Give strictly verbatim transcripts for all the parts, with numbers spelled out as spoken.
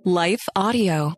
Life Audio.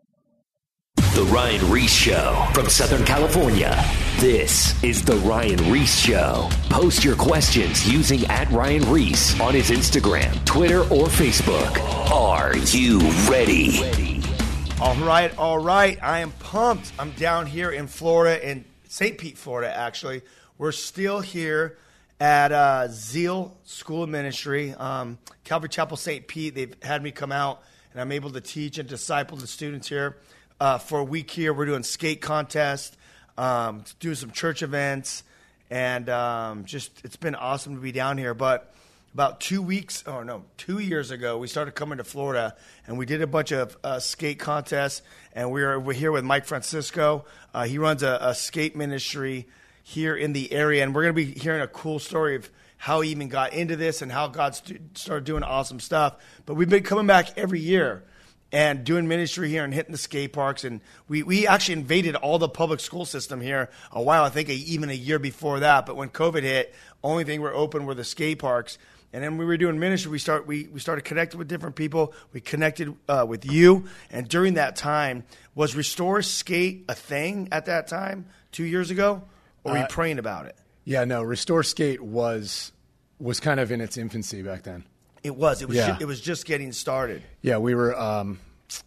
The Ryan Ries Show from Southern California. This is The Ryan Ries Show. Post your questions using at Ryan Ries on his Instagram, Twitter, or Facebook. Are you ready? All right, all right. I am pumped. I'm down here in Florida, in Saint Pete, Florida, actually. We're still here at uh, Zeal School of Ministry, um, Calvary Chapel, Saint Pete. They've had me come out, and I'm able to teach and disciple the students here. Uh, for a week here, we're doing skate contest, um, doing some church events, and um, just it's been awesome to be down here. But about two weeks, oh no, two years ago, we started coming to Florida, and we did a bunch of uh, skate contests, and we're, we're here with Mike Francisco. Uh, he runs a, a skate ministry here in the area, and we're going to be hearing a cool story of how he even got into this and how God st- started doing awesome stuff. But we've been coming back every year and doing ministry here and hitting the skate parks. And we, we actually invaded all the public school system here a while, I think a, even a year before that. But when COVID hit, only thing we're open were the skate parks. And then we were doing ministry. We start we, we started connecting with different people. We connected uh, with you. And during that time, was Restore Skate a thing at that time, two years ago? Or were you uh, praying about it? Yeah, no, Restore Skate was was kind of in its infancy back then. It was. It was. Yeah. Ju- it was just getting started. Yeah, we were. Um,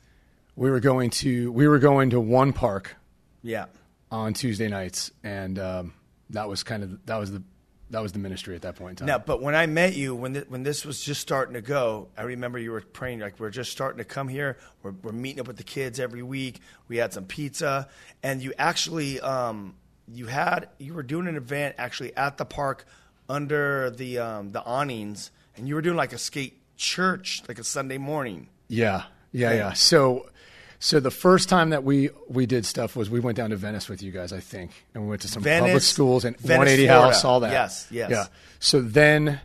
we were going to. We were going to one park. Yeah. On Tuesday nights, and um, that was kind of that was the that was the ministry at that point in time. Now, but when I met you, when th- when this was just starting to go, I remember you were praying like we're just starting to come here. We're we're meeting up with the kids every week. We had some pizza, and you actually um, you had you were doing an event actually at the park under the um, the awnings. And you were doing like a skate church, like a Sunday morning. Yeah, yeah, yeah. yeah. So, so the first time that we, we did stuff was we went down to Venice with you guys, I think, and we went to some Venice, public schools and Venice, one eighty Florida. House, all that. Yes, yes. Yeah. So then,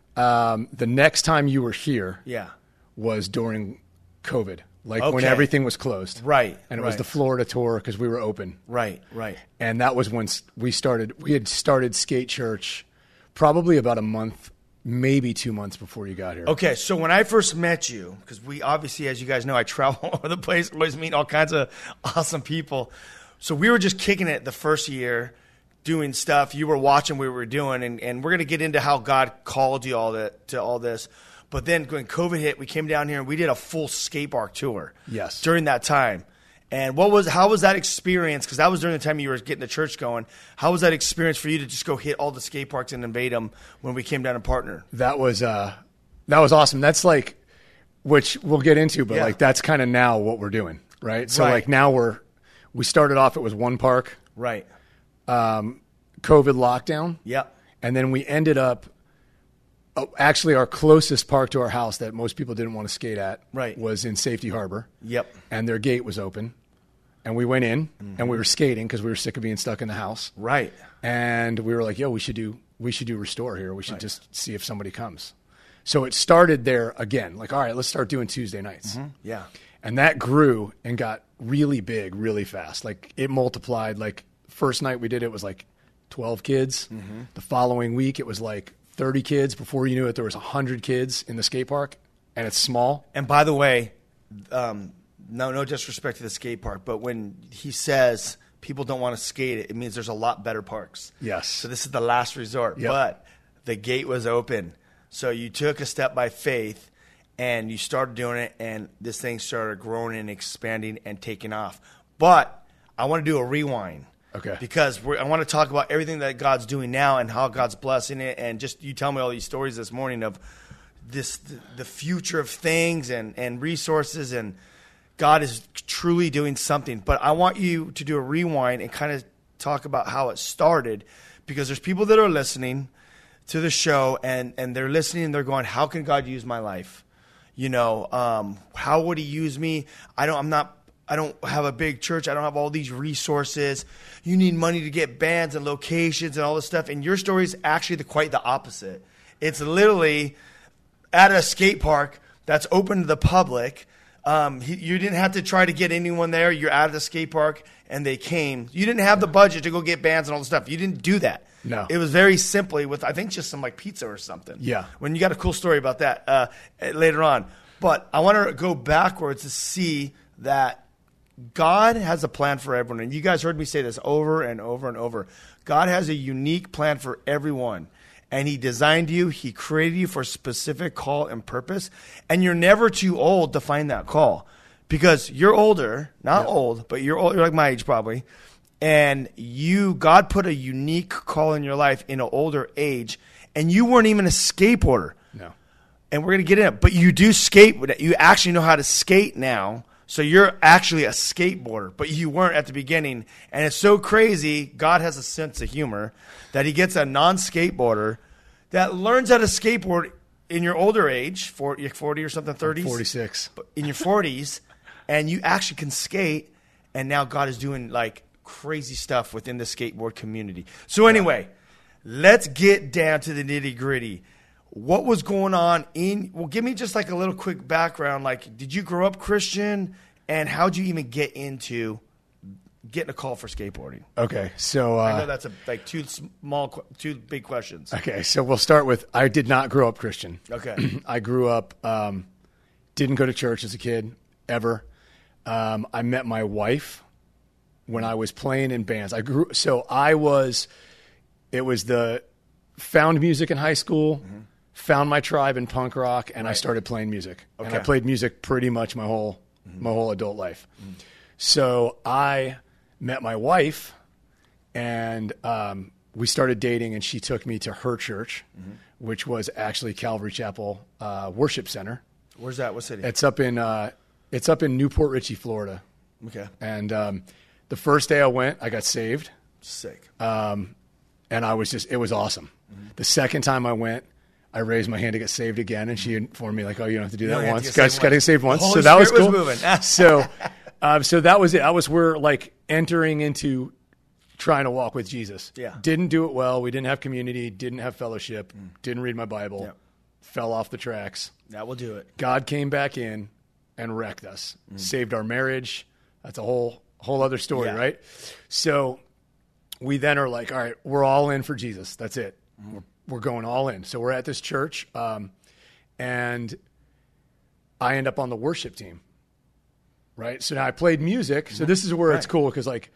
um, the next time you were here, yeah, was during COVID, like okay. when everything was closed, right? And it right. was the Florida tour because we were open, right, right. And that was when we started. We had started Skate Church, probably about a month. Maybe two months before you got here. Okay, so when I first met you, because we obviously, as you guys know, I travel all over the place, always meet all kinds of awesome people. So we were just kicking it the first year, doing stuff. You were watching what we were doing, and, and we're going to get into how God called you all that, to all this. But then when COVID hit, we came down here and we did a full skate park tour. Yes. During that time. And what was how was that experience? Because that was during the time you were getting the church going. How was that experience for you to just go hit all the skate parks and invade them when we came down and partnered? That was uh, that was awesome. That's like, which we'll get into, but yeah. like that's kind of now what we're doing, right? So right. like now we're we started off. It was one park, right? Um, COVID lockdown, yep. And then we ended up. Oh, actually, our closest park to our house that most people didn't want to skate at right. was in Safety Harbor. Yep. And their gate was open. And we went in, mm-hmm. and we were skating because we were sick of being stuck in the house. Right. And we were like, yo, we should do we should do Restore here. We should right. just see if somebody comes. So it started there again. Like, all right, let's start doing Tuesday nights. Mm-hmm. Yeah. And that grew and got really big really fast. Like, it multiplied. Like, first night we did it was like twelve kids. Mm-hmm. The following week it was like thirty kids. Before you knew it, there was one hundred kids in the skate park, and it's small. And by the way, um, no no disrespect to the skate park, but when he says people don't want to skate it, it means there's a lot better parks. Yes. So this is the last resort. Yep. But the gate was open. So you took a step by faith, and you started doing it, and this thing started growing and expanding and taking off. But I want to do a rewind. Okay. Because we're, I want to talk about everything that God's doing now and how God's blessing it. And just you tell me all these stories this morning of this, the, the future of things and, and resources, and God is truly doing something. But I want you to do a rewind and kind of talk about how it started, because there's people that are listening to the show and, and they're listening and they're going, how can God use my life? You know, um, how would he use me? I don't, I'm not, I don't have a big church. I don't have all these resources. You need money to get bands and locations and all this stuff. And your story is actually the, quite the opposite. It's literally at a skate park that's open to the public. Um, he, you didn't have to try to get anyone there. You're at the skate park and they came. You didn't have the budget to go get bands and all the stuff. You didn't do that. No. It was very simply with, I think, just some like pizza or something. Yeah. When you got a cool story about that uh, later on. But I want to go backwards to see that God has a plan for everyone. And you guys heard me say this over and over and over. God has a unique plan for everyone. And he designed you. He created you for a specific call and purpose. And you're never too old to find that call. Because you're older, not yep. old, but you're old, you're like my age probably. And you, God put a unique call in your life in an older age. And you weren't even a skateboarder. No. And we're going to get in it. But you do skate. You actually know how to skate now. So you're actually a skateboarder. But you weren't at the beginning. And it's so crazy. God has a sense of humor that he gets a non-skateboarder that learns how to skateboard in your older age, forty, forty or something, thirties. I'm forty-six. In your forties. And you actually can skate. And now God is doing like crazy stuff within the skateboard community. So anyway, let's get down to the nitty gritty. What was going on in, well, give me just like a little quick background. Like, did you grow up Christian, and how'd you even get into getting a call for skateboarding? Okay, so. Uh, I know that's a, like two small, two big questions. Okay, so we'll start with, I did not grow up Christian. Okay. I grew up, um, didn't go to church as a kid, ever. Um, I met my wife when I was playing in bands. I grew, so I was, it was the, found music in high school. Mm-hmm. Found my tribe in punk rock, and right. I started playing music. Okay. And I played music pretty much my whole mm-hmm. my whole adult life. Mm-hmm. So I met my wife, and um, we started dating, and she took me to her church, mm-hmm. which was actually Calvary Chapel uh, Worship Center. Where's that? What city? It's up in uh, it's up in Newport Richey, Florida. Okay. And um, the first day I went, I got saved. Sick. Um, and I was just it was awesome. Mm-hmm. The second time I went, I raised my hand to get saved again, and she informed me, like, oh, you don't have to do that once. Guys, got to get saved once. So that was cool. Was so, um, so that was it. I was, we're like entering into trying to walk with Jesus. Yeah. Didn't do it well. We didn't have community, didn't have fellowship, mm. didn't read my Bible, yep. fell off the tracks. That will do it. God came back in and wrecked us, mm. saved our marriage. That's a whole, whole other story, yeah. right? So we then are like, all right, we're all in for Jesus. That's it. Mm. We're We're going all in. So we're at this church, um, and I end up on the worship team, right? So now I played music. So this is where right. it's cool because, like,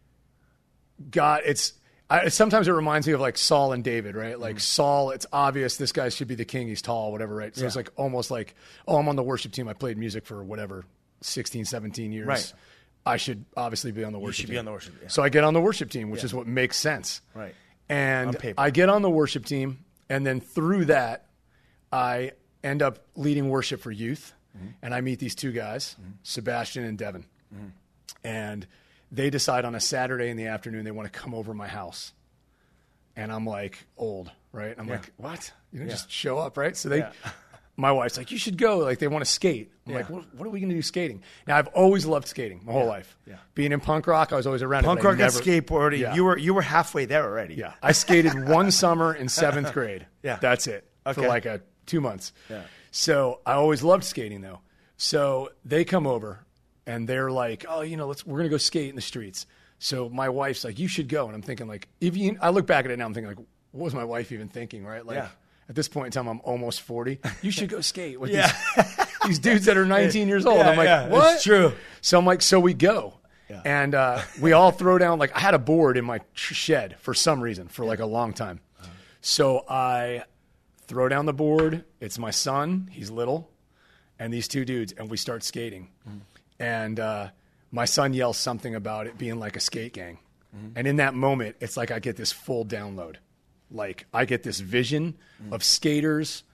God, it's I, sometimes it reminds me of, like, Saul and David, right? Like, mm-hmm. Saul, it's obvious this guy should be the king. He's tall, whatever, right? So yeah. it's like almost like, oh, I'm on the worship team. I played music for whatever, sixteen, seventeen years. Right. I should obviously be on the worship team. You should team. be on the worship team. So I get on the worship team, which yeah. is what makes sense. Right. And I get on the worship team, and then through that, I end up leading worship for youth, mm-hmm. and I meet these two guys, mm-hmm. Sebastian and Devin, mm-hmm. and they decide on a Saturday in the afternoon they want to come over my house, and I'm like old, right? I'm yeah. like, what? You know, yeah. just show up, right? So they, yeah. my wife's like, you should go. Like they want to skate. I'm yeah. like, what, what are we going to do skating? Now I've always loved skating my whole yeah. life. Yeah. Being in punk rock, I was always around punk it. Punk rock never, and skateboarding. Yeah. You were you were halfway there already. Yeah. I skated one summer in seventh grade. Yeah. That's it. Okay. For like a two months. Yeah. So I always loved skating though. So they come over and they're like, oh, you know, let's we're gonna go skate in the streets. So my wife's like, you should go. And I'm thinking like, if you, I look back at it now, I'm thinking like, what was my wife even thinking, right? Like. Yeah. At this point in time, I'm almost forty. You should go skate with yeah. these, these dudes that are nineteen years old. Yeah, I'm like, yeah, what? It's true. So I'm like, so we go. Yeah. And uh, we all throw down, like, I had a board in my shed for some reason for like a long time. Uh-huh. So I throw down the board. It's my son. He's little. And these two dudes. And we start skating. Mm-hmm. And uh, my son yells something about it being like a skate gang. Mm-hmm. And in that moment, it's like I get this full download. Like, I get this vision mm. of skaters,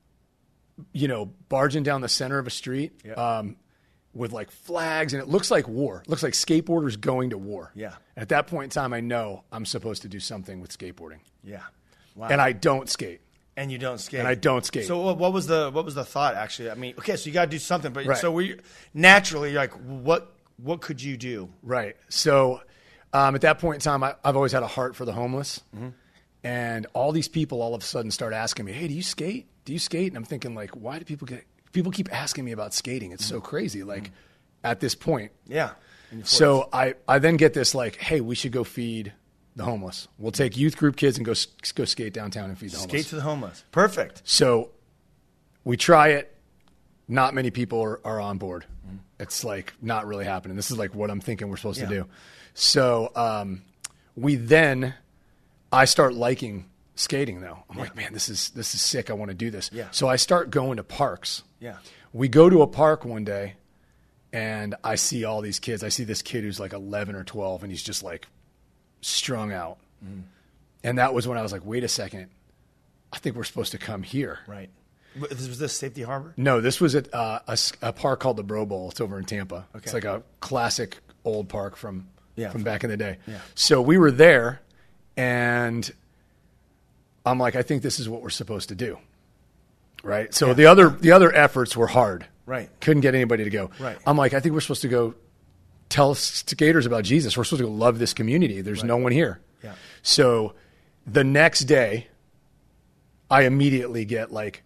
you know, barging down the center of a street yeah. um, with, like, flags. And it looks like war. It looks like skateboarders going to war. Yeah. At that point in time, I know I'm supposed to do something with skateboarding. Yeah. Wow. And I don't skate. And you don't skate. And I don't skate. So what was the what was the thought, actually? I mean, okay, so you got to do something. But right. so we naturally, you're like, what, what could you do? Right. So um, at that point in time, I, I've always had a heart for the homeless. Mm-hmm. And all these people all of a sudden start asking me, hey, do you skate? Do you skate? And I'm thinking, like, why do people get people keep asking me about skating? It's mm-hmm. so crazy, like, mm-hmm. at this point. Yeah. So I, I then get this, like, hey, we should go feed the homeless. We'll take youth group kids and go go skate downtown and feed the homeless. Skate to the homeless. Perfect. So we try it. not many people are, are on board. Mm-hmm. It's like not really happening. This is like what I'm thinking we're supposed yeah. to do. So um, we then, I start liking skating though. I'm yeah. like, man, this is this is sick. I want to do this. Yeah. So I start going to parks. Yeah. We go to a park one day, and I see all these kids. I see this kid who's like eleven or twelve, and he's just like strung out. Mm. And that was when I was like, wait a second. I think we're supposed to come here. Right. Was this Safety Harbor? No, this was at uh, a, a park called the Bro Bowl. It's over in Tampa. Okay. It's like a classic old park from yeah, from back in the day. Yeah. So we were there, and I'm like, I think this is what we're supposed to do. Right. So yeah. the other the other efforts were hard. Right. Couldn't get anybody to go. Right. I'm like, I think we're supposed to go tell skaters about Jesus. We're supposed to go love this community. There's right. no one here. Yeah. So the next day, I immediately get like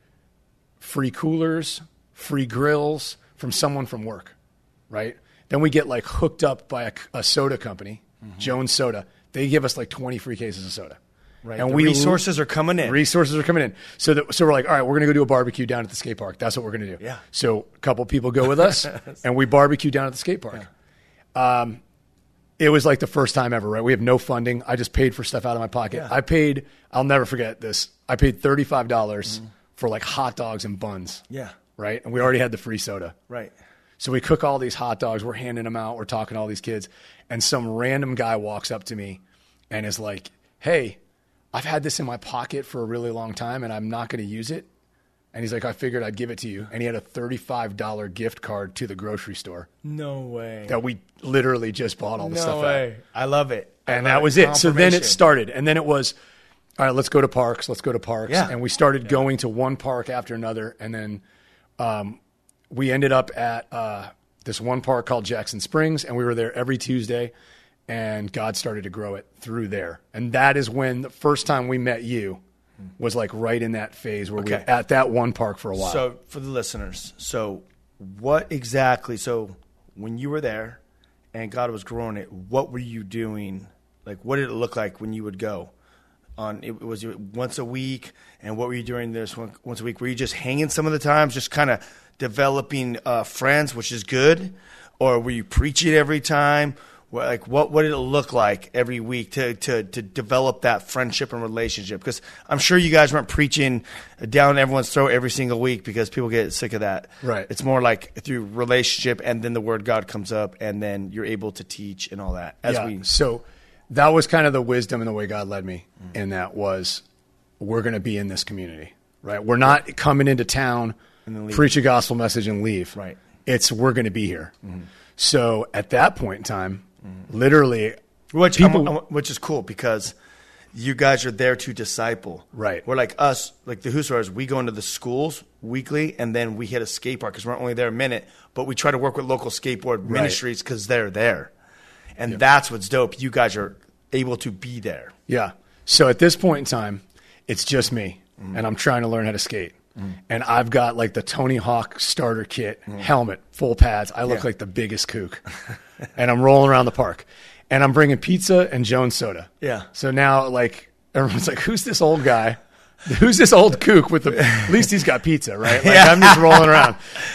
free coolers, free grills from someone from work, right? Then we get like hooked up by a, a soda company, mm-hmm. Jones Soda. They give us like twenty free cases of soda. Right. And the we resources are coming in. Resources are coming in. So that, so we're like, all right, we're going to go do a barbecue down at the skate park. That's what we're going to do. Yeah. So a couple people go with us, and we barbecue down at the skate park. Yeah. Um, it was like the first time ever, right? We have no funding. I just paid for stuff out of my pocket. Yeah. I paid, I'll never forget this. I paid thirty-five dollars mm. for like hot dogs and buns. Yeah. Right? And we already had the free soda. Right. So we cook all these hot dogs. We're handing them out. We're talking to all these kids. And some random guy walks up to me and is like, hey, I've had this in my pocket for a really long time and I'm not going to use it. And he's like, I figured I'd give it to you. And he had a thirty-five dollars gift card to the grocery store. No way. That we literally just bought all the no stuff way. at. I love it. I and love that was it. So then it started. And then it was, all right, let's go to parks. Let's go to parks. Yeah. And we started yeah. going to one park after another. And then um, we ended up at uh, this one park called Jackson Springs. And we were there every Tuesday. And God started to grow it through there. And that is when the first time we met you was like right in that phase where okay. we were at that one park for a while. So for the listeners, so what exactly, so when you were there and God was growing it, what were you doing? Like, what did it look like when you would go? On it was it once a week, and what were you doing this one, once a week? Were you just hanging some of the times, just kind of developing uh, friends, which is good? Or were you preaching every time? Like, what, what did it look like every week to, to, to develop that friendship and relationship? Because I'm sure you guys weren't preaching down everyone's throat every single week because people get sick of that. Right. It's more like through relationship, and then the word God comes up, and then you're able to teach and all that. As yeah. we So that was kind of the wisdom and the way God led me mm-hmm. in that was we're going to be in this community, right? We're not right. coming into town, preach a gospel message, and leave. Right. It's we're going to be here. Mm-hmm. So at that point in time, mm-hmm. literally, which people, I'm, I'm, which is cool because you guys are there to disciple. Right. We're like us, like the Husards, we go into the schools weekly, and then we hit a skate park because we're only there a minute, but we try to work with local skateboard right. ministries because they're there. And yep. that's what's dope. You guys are able to be there. Yeah. So at this point in time, it's just me, mm-hmm. and I'm trying to learn how to skate. Mm. And I've got like the Tony Hawk starter kit, mm. helmet, full pads. I look yeah. like the biggest kook. And I'm rolling around the park. And I'm bringing pizza and Jones Soda. Yeah. So now like everyone's like, who's this old guy? Who's this old kook with the – at least he's got pizza, right? Like yeah. I'm just rolling around.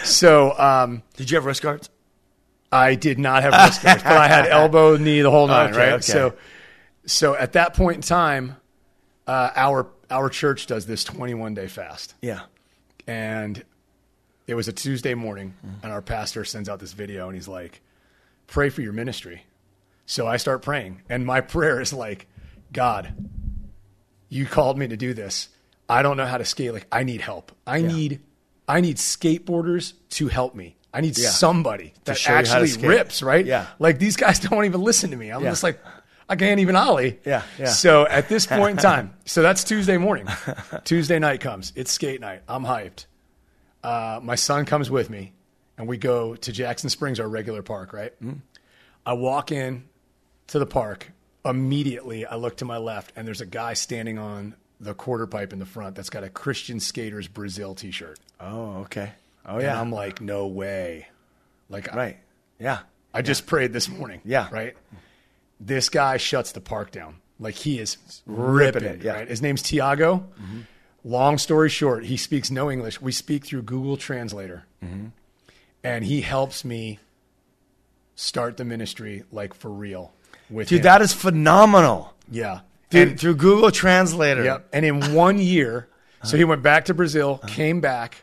So um, – Did you have wrist guards? I did not have wrist guards, but I had elbow, knee, the whole nine, okay, right? Okay. So so at that point in time, uh, our our church does this twenty-one day fast. Yeah. And it was a Tuesday morning, mm-hmm. and our pastor sends out this video, and he's like, pray for your ministry. So I start praying, and my prayer is like, God, you called me to do this. I don't know how to skate. Like, I need help. I yeah. need I need skateboarders to help me. I need yeah. somebody that actually rips, right? Yeah. Like, these guys don't even listen to me. I'm yeah. just like, I can't even ollie. Yeah, yeah. So at this point in time, so that's Tuesday morning. Tuesday night comes. It's skate night. I'm hyped. Uh, my son comes with me, and we go to Jackson Springs, our regular park, right? Mm-hmm. I walk in to the park. Immediately, I look to my left, and there's a guy standing on the quarter pipe in the front that's got a Christian Skaters Brazil T-shirt. Oh, okay. Oh, and yeah. I'm like, no way. Like, right. Yeah. I just yeah. prayed this morning. Yeah. Right? This guy shuts the park down. Like, he is ripping, ripping it. Yeah. Right? His name's Tiago. Mm-hmm. long story short, he speaks no English. We speak through Google Translator. Mm-hmm. And he helps me start the ministry like for real with Dude, him. that is phenomenal. Yeah. Dude, And, through Google Translator. yep. And in one year, so he went back to Brazil, came back,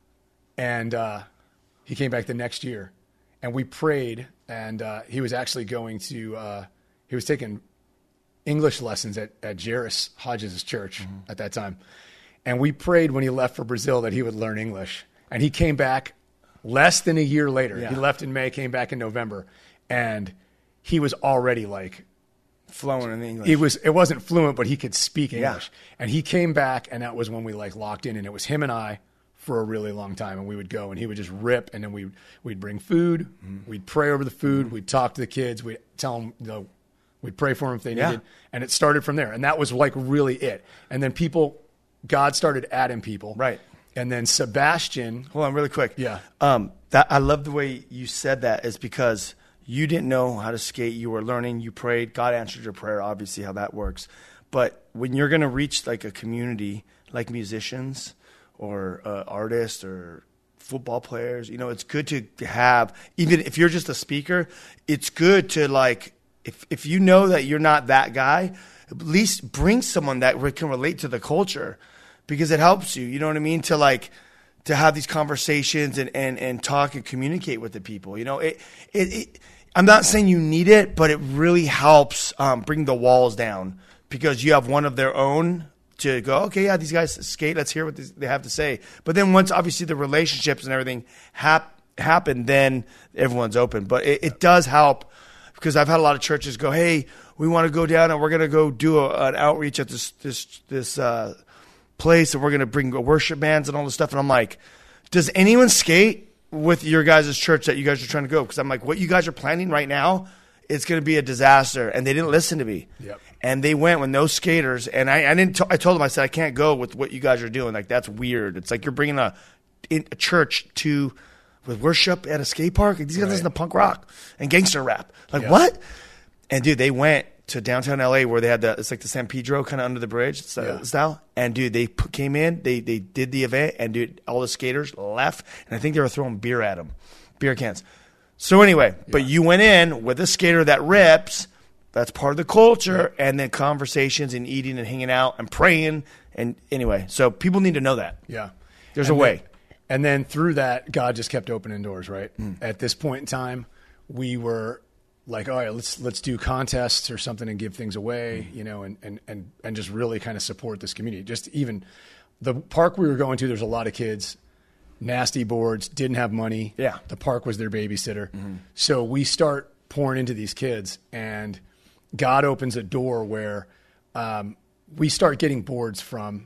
and uh, he came back the next year. And we prayed, and uh, he was actually going to, uh, he was taking English lessons at, at Jairus Hodges' church mm-hmm. at that time. And we prayed when he left for Brazil that he would learn English. And he came back less than a year later. Yeah. He left in May, came back in November. And he was already like, Flowing in English. It was. It wasn't fluent, but he could speak English. Yeah. And he came back, and that was when we like locked in, and it was him and I for a really long time. And we would go, and he would just rip, and then we we'd bring food, mm-hmm. we'd pray over the food, mm-hmm. we'd talk to the kids, we'd tell them, you know, we'd pray for them if they yeah. needed, and it started from there. And that was like really it. And then people, God started adding people, right? And then Sebastian. Hold on, really quick. Yeah. Um, that I love the way you said that is because you didn't know how to skate. You were learning. You prayed. God answered your prayer, obviously, how that works. But when you're going to reach like a community like musicians or uh, artists or football players, you know, it's good to have, even if you're just a speaker, it's good to like, if, if you know that you're not that guy, at least bring someone that can relate to the culture because it helps you, you know what I mean? To like, to have these conversations and, and, and talk and communicate with the people, you know, it, it, it I'm not saying you need it, but it really helps um, bring the walls down because you have one of their own to go, okay, yeah, these guys skate. Let's hear what they have to say. But then once obviously the relationships and everything hap- happen, then everyone's open. But it, it does help because I've had a lot of churches go, hey, we want to go down and we're going to go do a, an outreach at this this this uh, place and we're going to bring worship bands and all this stuff. And I'm like, does anyone skate with your guys' church that you guys are trying to go? Because I'm like, what you guys are planning right now, it's going to be a disaster. And they didn't listen to me. Yep. And they went with no skaters. And I, I didn't. T- I told them, I said, I can't go with what you guys are doing. Like, that's weird. It's like you're bringing a, in, a church to with worship at a skate park. Like, these guys right. listen to punk rock and gangster rap. Like, yep. what? And, dude, they went to downtown L A where they had the, it's like the San Pedro kind of under the bridge style. Yeah. And, dude, they p- came in, they they did the event, and, dude, all the skaters left. And I think they were throwing beer at them, beer cans. So, anyway, yeah. but you went in with a skater that rips. That's part of the culture. Yeah. And then conversations and eating and hanging out and praying. And anyway, so people need to know that. Yeah. There's and a then, way. And then through that, God just kept opening doors, right? Mm. At this point in time, we were like, all right, let's let's do contests or something and give things away, mm. you know, and, and, and, and just really kind of support this community. Just even the park we were going to, there's a lot of kids, nasty boards, didn't have money. Yeah. The park was their babysitter. Mm-hmm. So we start pouring into these kids, and God opens a door where um, we start getting boards from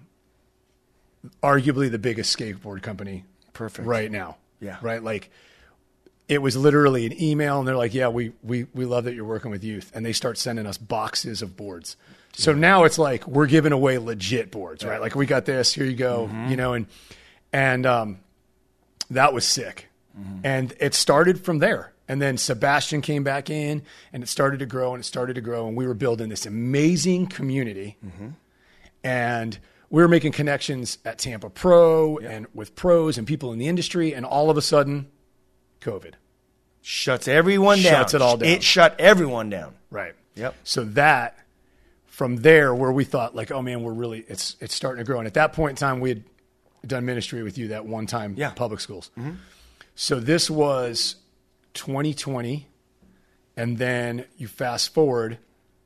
arguably the biggest skateboard company Perfect. right now. Yeah. Right? Like, it was literally an email, and they're like, yeah, we, we, we love that you're working with youth. And they start sending us boxes of boards. So yeah. now it's like we're giving away legit boards, right? Like, we got this, here you go, mm-hmm. you know, and and um, that was sick. Mm-hmm. And it started from there. And then Sebastian came back in, and it started to grow, and it started to grow, and we were building this amazing community. Mm-hmm. And we were making connections at Tampa Pro yeah. and with pros and people in the industry, and all of a sudden, COVID. Shuts everyone down. Shuts it all down. It shut everyone down. Right. Yep. So that, from there, where we thought, like, oh, man, we're really, it's it's starting to grow. And at that point in time, we had done ministry with you that one time, yeah. public schools. Mm-hmm. So this was twenty twenty, and then you fast forward,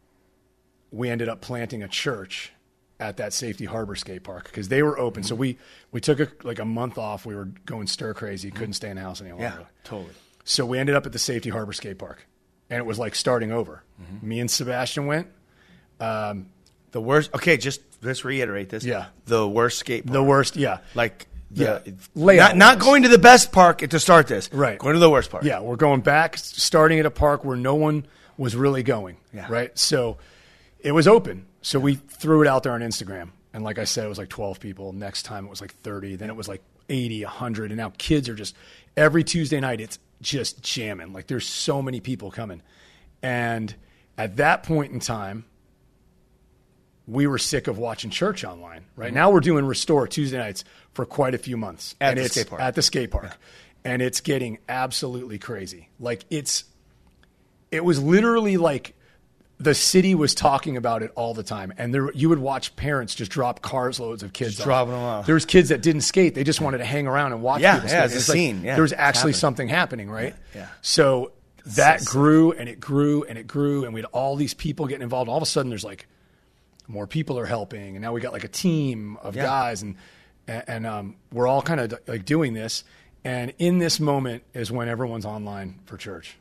we ended up planting a church at that Safety Harbor skate park because they were open. Mm-hmm. So we, we took a, like a month off. We were going stir crazy. Couldn't stay in the house any longer. Yeah, totally. So we ended up at the Safety Harbor skate park, and it was like starting over. Mm-hmm. Me and Sebastian went. Um, the worst. Okay, just let's reiterate this. Yeah. The worst skate park. The worst, yeah. Like, the, yeah. Not, not going to the best park to start this. Right. Going to the worst park. Yeah, we're going back, starting at a park where no one was really going. Yeah. Right? So it was open. So we threw it out there on Instagram. And like I said, it was like twelve people. Next time it was like thirty. Then it was like eighty, one hundred. And now kids are just, every Tuesday night, it's just jamming. Like, there's so many people coming. And at that point in time, we were sick of watching church online. Right mm-hmm. now, we're doing Restore Tuesday nights for quite a few months at and the it's skate park. At the skate park, yeah. and it's getting absolutely crazy. Like it's, it was literally like the city was talking about it all the time, and there you would watch parents just drop cars loads of kids. Just dropping them off. There was kids that didn't skate; they just wanted to hang around and watch. Yeah, people yeah, skate. it's a like, scene. Yeah, there was actually it's something happening, right? Yeah. yeah. So that grew and it grew and it grew, and we had all these people getting involved. All of a sudden, there's like more people are helping, and now we got like a team of yeah. guys, and and, and um, we're all kind of like doing this. And in this moment is when everyone's online for church.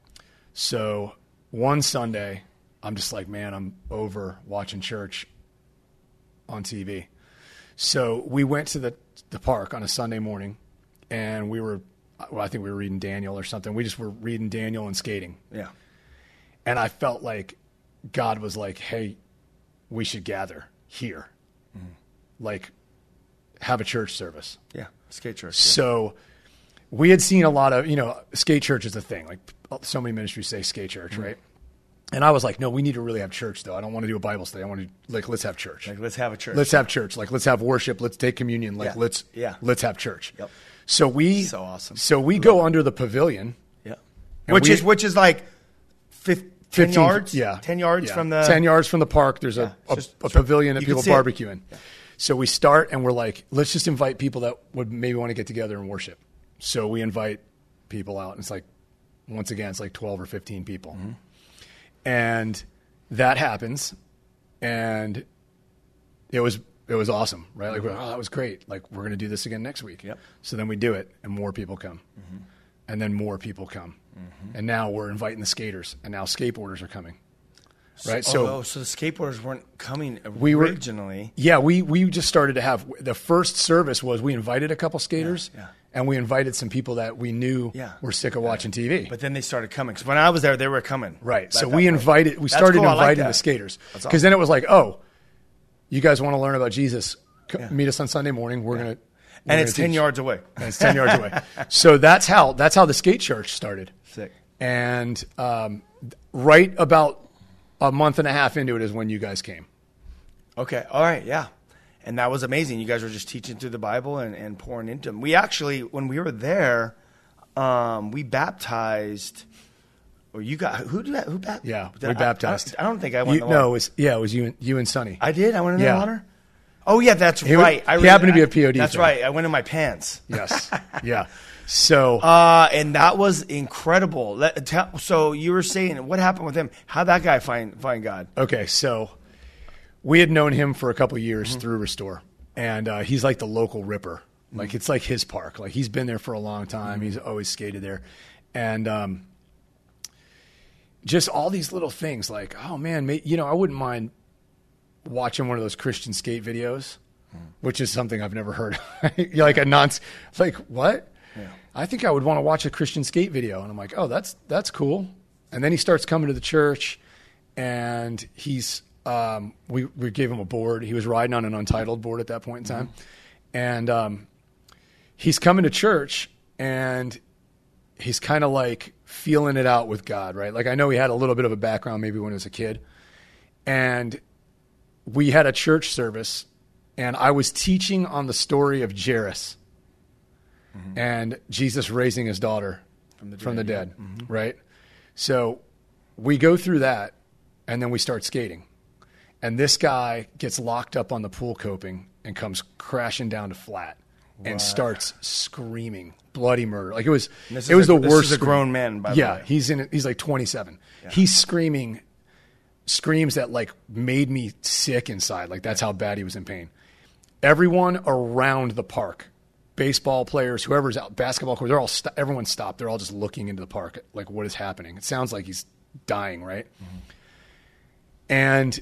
So one Sunday, I'm just like, man, I'm over watching church on T V. So we went to the, the park on a Sunday morning, and we were, well, I think we were reading Daniel or something. We just were reading Daniel and skating. Yeah. And I felt like God was like, hey, we should gather here. Mm-hmm. Like, have a church service. Yeah, skate church. So yeah. we had seen a lot of, you know, skate church is a thing. Like, so many ministries say skate church, mm-hmm. right? And I was like, no, we need to really have church, though. I don't want to do a Bible study. I want to, like, let's have church. Like, let's have a church. Let's have church. Like, let's have worship. Let's take communion. Like, yeah. let's yeah. let's have church. Yep. So we so awesome. So we go under the pavilion. Yeah. Which we, is which is like fifteen, ten fifteen yards. Yeah. Ten yards yeah. from the ten yards from the park. There's yeah. a, a, just, a pavilion that people barbecue it. in. Yeah. So we start and we're like, let's just invite people that would maybe want to get together and worship. So we invite people out. And it's like, once again, it's like twelve or fifteen people. Mm-hmm. And that happens. And it was it was awesome, right? Like, oh, that was great. Like, we're going to do this again next week. Yep. So then we do it, and more people come. Mm-hmm. And then more people come. Mm-hmm. And now we're inviting the skaters, and now skateboarders are coming. Right, so so oh, so the skateboarders weren't coming we originally. Were, yeah, we we just started to have the first service was we invited a couple skaters, yeah, yeah. and we invited some people that we knew yeah. were sick of watching T V. But then they started coming because when I was there, they were coming. Right, so we invited, we That's started cool. inviting like the skaters because awesome. then it was like, oh, you guys want to learn about Jesus? Yeah. Meet us on Sunday morning. We're yeah. gonna, we're and it's gonna ten teach. yards away. And it's ten yards away. So that's how that's how the skate church started. Sick. And um, right about a month and a half into it is when you guys came. Okay. All right. Yeah. And that was amazing. You guys were just teaching through the Bible and, and pouring into them. We actually, when we were there, um, we baptized, or you got, who did that? Who baptized? Yeah, did we I, baptized. I, I don't think I went you, in the water. No, it was, yeah, it was you and, you and Sonny. I did? I went in yeah. the water? Oh, yeah, that's he, right. I I he really, happened to be a P O D. That's fan. right. I went in my pants. Yes. Yeah. So, uh, and that was incredible. Let, tell, so you were saying, what happened with him? How'd that guy find find God? Okay, so we had known him for a couple of years mm-hmm. through Restore, and uh, he's like the local Ripper. Like, mm-hmm. it's like his park. Like, he's been there for a long time. Mm-hmm. He's always skated there. And um, just all these little things like, oh, man, may, you know, I wouldn't mind watching one of those Christian skate videos, mm-hmm. which is something I've never heard of. You're like a nonce, like, what? Yeah. I think I would want to watch a Christian skate video. And I'm like, oh, that's that's cool. And then he starts coming to the church, and he's um, we we gave him a board. He was riding on an Untitled board at that point in time, mm-hmm. and um, he's coming to church, and he's kind of like feeling it out with God, right? Like, I know he had a little bit of a background maybe when he was a kid, and we had a church service, and I was teaching on the story of Jairus. Mm-hmm. And Jesus raising his daughter from the dead, from the dead yeah. mm-hmm. right? So we go through that, and then we start skating. And this guy gets locked up on the pool coping and comes crashing down to flat wow. and starts screaming bloody murder. Like, it was it was a, the this worst. This is a grown man, by yeah, the way. he's in. He's like twenty-seven. Yeah. He's screaming screams that like made me sick inside. Like, that's how bad he was in pain. Everyone around the park, baseball players, whoever's out, basketball court, they're all st- everyone stopped. They're all just looking into the park, like, what is happening? It sounds like he's dying, right? Mm-hmm. And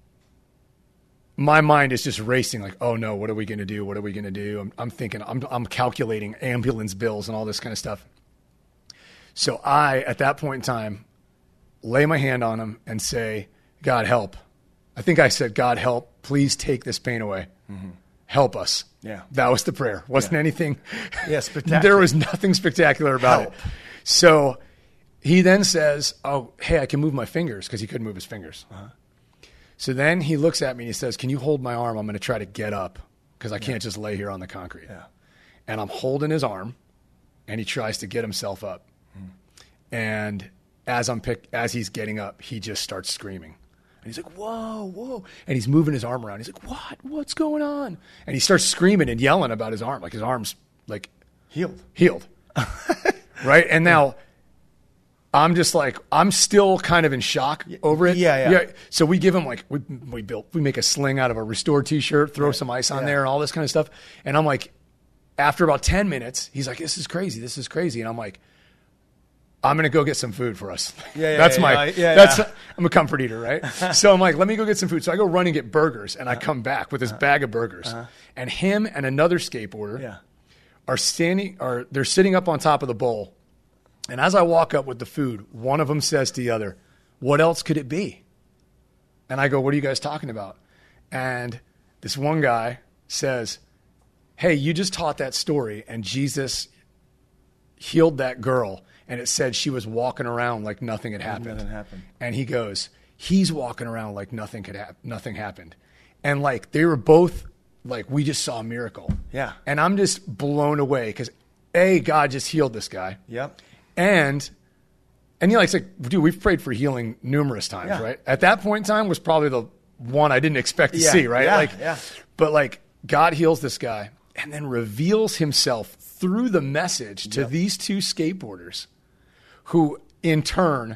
my mind is just racing, like, oh no, what are we going to do? What are we going to do? I'm, I'm thinking, I'm, I'm calculating ambulance bills and all this kind of stuff. So I, at that point in time, lay my hand on him and say, God help. I think I said, God help, please take this pain away. Mm-hmm. Help us. Yeah. That was the prayer. Wasn't yeah. anything. Yeah, spectacular. There was nothing spectacular about Help. it. So he then says, oh, hey, I can move my fingers, because he couldn't move his fingers. Uh-huh. So then he looks at me and he says, can you hold my arm? I'm going to try to get up because I can't just lay here on the concrete. Yeah. And I'm holding his arm, and he tries to get himself up. Mm. And as I'm pick, as he's getting up, he just starts screaming. And he's like, whoa, whoa. And he's moving his arm around. He's like, what? What's going on? And he starts screaming and yelling about his arm. Like his arm's like healed. Healed. Right? And now I'm just like, I'm still kind of in shock over it. Yeah, yeah. yeah. So we give him like, we, we built, we make a sling out of a Restore t-shirt, throw yeah. some ice on yeah. there and all this kind of stuff. And I'm like, after about ten minutes, he's like, this is crazy. This is crazy. And I'm like, I'm going to go get some food for us. Yeah, yeah, that's yeah, my, yeah, yeah, that's, yeah. I'm a comfort eater, right? So I'm like, let me go get some food. So I go run and get burgers, and uh-huh. I come back with this uh-huh. bag of burgers. Uh-huh. And him and another skateboarder yeah. are standing, are they're sitting up on top of the bowl. And as I walk up with the food, one of them says to the other, what else could it be? And I go, what are you guys talking about? And this one guy says, hey, you just taught that story, and Jesus healed that girl, and it said she was walking around like nothing had happened. Nothing happened. And he goes, he's walking around like nothing could hap- nothing happened. And like they were both like, we just saw a miracle. Yeah. And I'm just blown away because A, God just healed this guy. Yep. And and you know, it's like, dude, we've prayed for healing numerous times, yeah. right? At that point in time was probably the one I didn't expect to yeah. see, right? Yeah. Like, yeah. But like God heals this guy and then reveals himself through the message to yep. these two skateboarders who in turn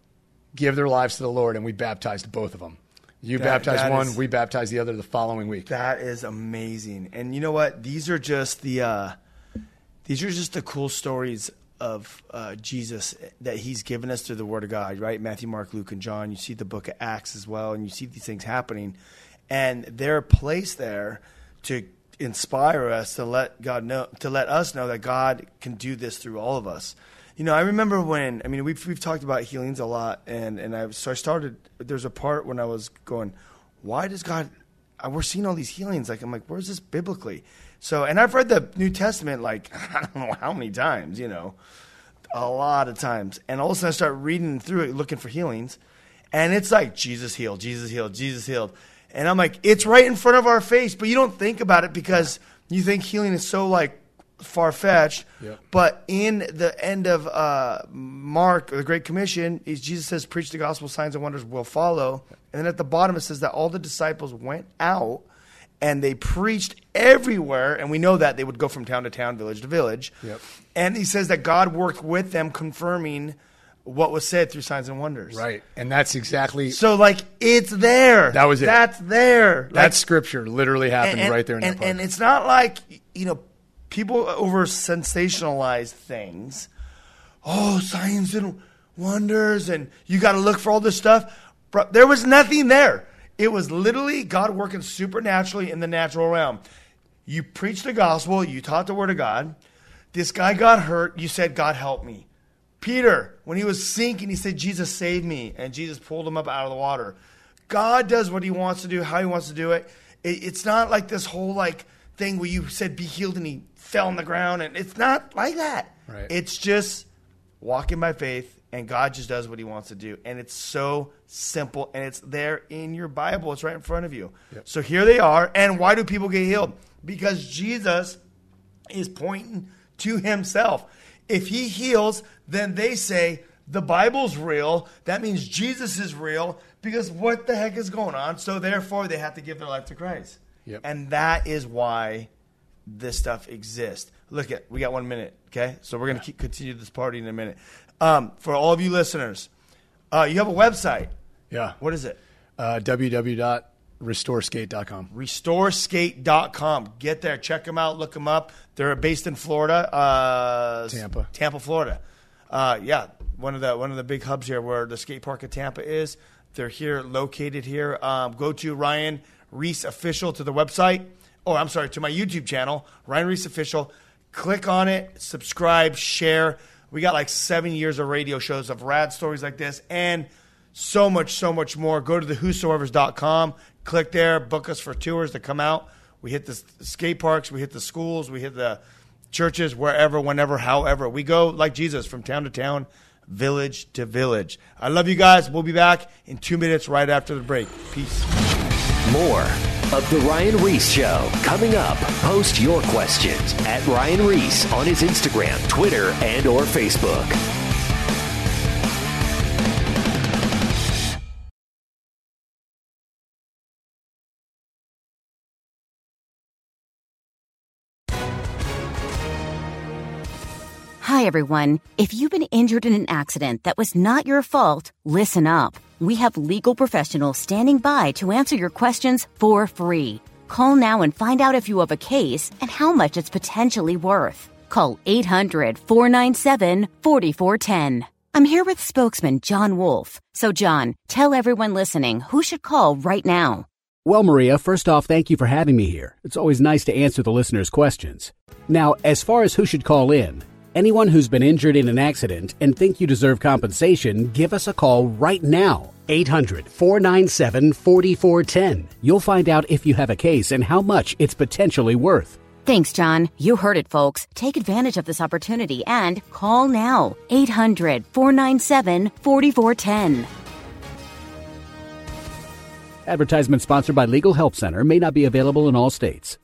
give their lives to the Lord, and we baptized both of them. You that, baptized that one, is, we baptized the other the following week. That is amazing. And you know what? These are just the uh, these are just the cool stories of uh, Jesus that he's given us through the Word of God, right? Matthew, Mark, Luke, and John. You see the book of Acts as well, and you see these things happening. And they're placed there to inspire us, to let God know, to let us know that God can do this through all of us. You know, I remember when, I mean, we've we've talked about healings a lot, and, and I so I started, there's a part when I was going, why does God, we're seeing all these healings, like, I'm like, where's this biblically? So, and I've read the New Testament, like, I don't know how many times, you know, a lot of times. And all of a sudden I start reading through it, looking for healings, and it's like, Jesus healed, Jesus healed, Jesus healed. And I'm like, it's right in front of our face, but you don't think about it because you think healing is so, like, far-fetched. Yep. But in the end of uh, Mark, or the Great Commission, is Jesus says, preach the gospel, signs and wonders will follow. And then at the bottom it says that all the disciples went out and they preached everywhere. And we know that they would go from town to town, village to village. Yep. And he says that God worked with them, confirming what was said through signs and wonders. Right. And that's exactly. So, like, it's there. That was it. That's there. That like, scripture literally happened and, right there in and, that part. And it's not like, you know, people over sensationalize things. Oh, signs and wonders, and you got to look for all this stuff. Bro, there was nothing there. It was literally God working supernaturally in the natural realm. You preached the gospel. You taught the word of God. This guy got hurt. You said, God, help me. Peter, when he was sinking, he said, Jesus, save me. And Jesus pulled him up out of the water. God does what he wants to do, how he wants to do it. it it's not like this whole like thing where you said, be healed, and he fell on the ground. And it's not like that. Right. It's just walking by faith, and God just does what he wants to do. And it's so simple, and it's there in your Bible. It's right in front of you. Yep. So here they are. And why do people get healed? Because Jesus is pointing to himself. If he heals, then they say the Bible's real. That means Jesus is real, because what the heck is going on? So therefore, they have to give their life to Christ. Yep. And that is why this stuff exists. Look at, we got one minute, okay? So we're going to keep continue this party in a minute. Um, for all of you listeners, uh, you have a website. Yeah. What is it? Uh, w w w dot restore skate dot com. restore skate dot com. Get there. Check them out. Look them up. They're based in Florida. Uh, Tampa. Tampa, Florida. Uh, yeah, one of the one of the big hubs here where the skate park of Tampa is. They're here, located here. Um, go to Ryan Reese Official to the website. Oh, I'm sorry, to my YouTube channel, Ryan Reese Official. Click on it, subscribe, share. We got like seven years of radio shows of rad stories like this and so much, so much more. Go to the whosoevers dot com. Click there, book us for tours to come out. We hit the skate parks, we hit the schools, we hit the churches, wherever, whenever, however. We go like Jesus from town to town, village to village. I love you guys. We'll be back in two minutes right after the break. Peace. More of The Ryan Reese Show coming up. Post your questions at Ryan Reese on his Instagram, Twitter, and or Facebook. Hi, everyone. If you've been injured in an accident that was not your fault, listen up. We have legal professionals standing by to answer your questions for free. Call now and find out if you have a case and how much it's potentially worth. Call eight hundred, four nine seven, four four one zero. I'm here with spokesman John Wolf. So, John, tell everyone listening who should call right now. Well, Maria, first off, thank you for having me here. It's always nice to answer the listeners' questions. Now, as far as who should call in, anyone who's been injured in an accident and think you deserve compensation, give us a call right now. eight hundred, four nine seven, four four one zero. You'll find out if you have a case and how much it's potentially worth. Thanks, John. You heard it, folks. Take advantage of this opportunity and call now. eight hundred, four nine seven, four four one zero. Advertisement sponsored by Legal Help Center. May not be available in all states.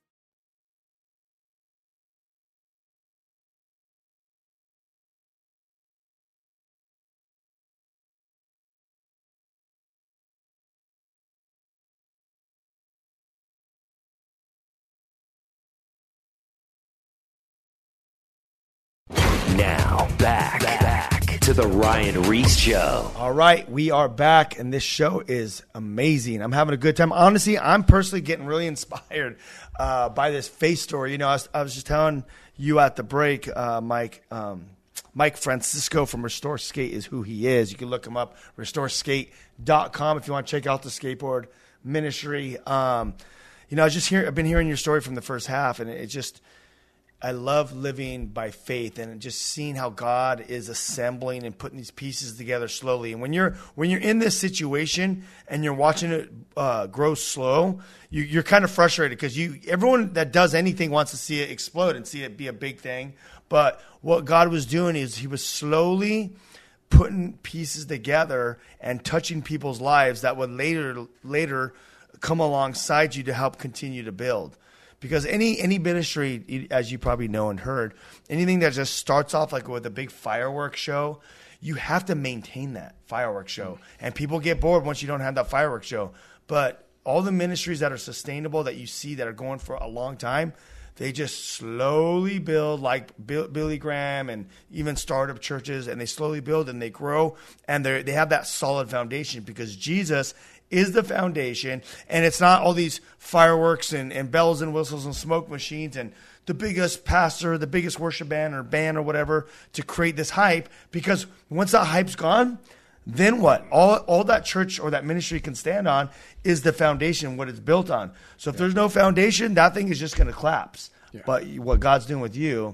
Now, back, back to the Ryan Reese Show. All right, we are back, and this show is amazing. I'm having a good time. Honestly, I'm personally getting really inspired uh, by this faith story. You know, I was, I was just telling you at the break, uh, Mike, um, Mike Francisco from Restore Skate is who he is. You can look him up, restore skate dot com, if you want to check out the skateboard ministry. Um, you know, I was just hear, I've been hearing your story from the first half, and it just – I love living by faith and just seeing how God is assembling and putting these pieces together slowly. And when you're when you're in this situation and you're watching it uh, grow slow, you, you're kind of frustrated because you everyone that does anything wants to see it explode and see it be a big thing. But what God was doing is He was slowly putting pieces together and touching people's lives that would later later come alongside you to help continue to build. Because any any ministry, as you probably know and heard, anything that just starts off like with a big fireworks show, you have to maintain that fireworks show. And people get bored once you don't have that fireworks show. But all the ministries that are sustainable that you see that are going for a long time, they just slowly build, like Bill, Billy Graham and even startup churches, and they slowly build and they grow, and they they have that solid foundation because Jesus is the foundation, and it's not all these fireworks and, and bells and whistles and smoke machines and the biggest pastor, the biggest worship band or band or whatever to create this hype, because once that hype's gone, then what? All all that church or that ministry can stand on is the foundation, what it's built on. So if yeah. there's no foundation, that thing is just going to collapse. Yeah. But what God's doing with you,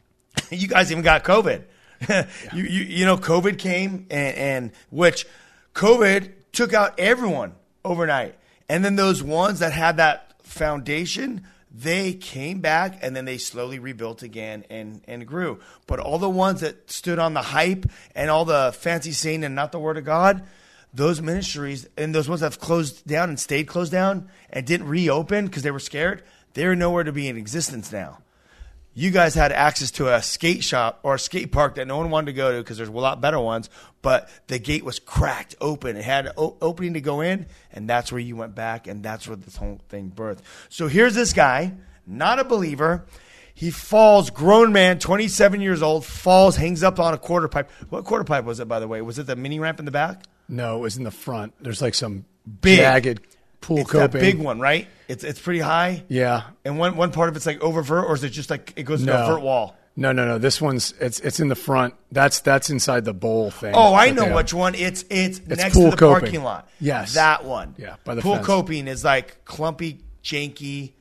you guys even got COVID. yeah. you, you you know, COVID came, and, and which COVID took out everyone overnight. And then those ones that had that foundation, they came back and then they slowly rebuilt again and, and grew. But all the ones that stood on the hype and all the fancy saying and not the word of God, those ministries and those ones that have closed down and stayed closed down and didn't reopen because they were scared, they're nowhere to be in existence now. You guys had access to a skate shop or a skate park that no one wanted to go to because there's a lot better ones, but the gate was cracked open. It had an o- opening to go in, and that's where you went back, and that's where this whole thing birthed. So here's this guy, not a believer. He falls, grown man, twenty-seven years old, falls, hangs up on a quarter pipe. What quarter pipe was it, by the way? Was it the mini ramp in the back? No, it was in the front. There's like some big, jagged pool it's coping. That big one, right? It's it's pretty high. Yeah. And one, one part of it's like over vert, or is it just like it goes no. to a vert wall? No, no, no. This one's it's it's in the front. That's that's inside the bowl thing. Oh, I know which one. It's it's, it's next pool to the coping. parking lot. Yes, that one. Yeah, by the pool fence. coping is like clumpy, janky,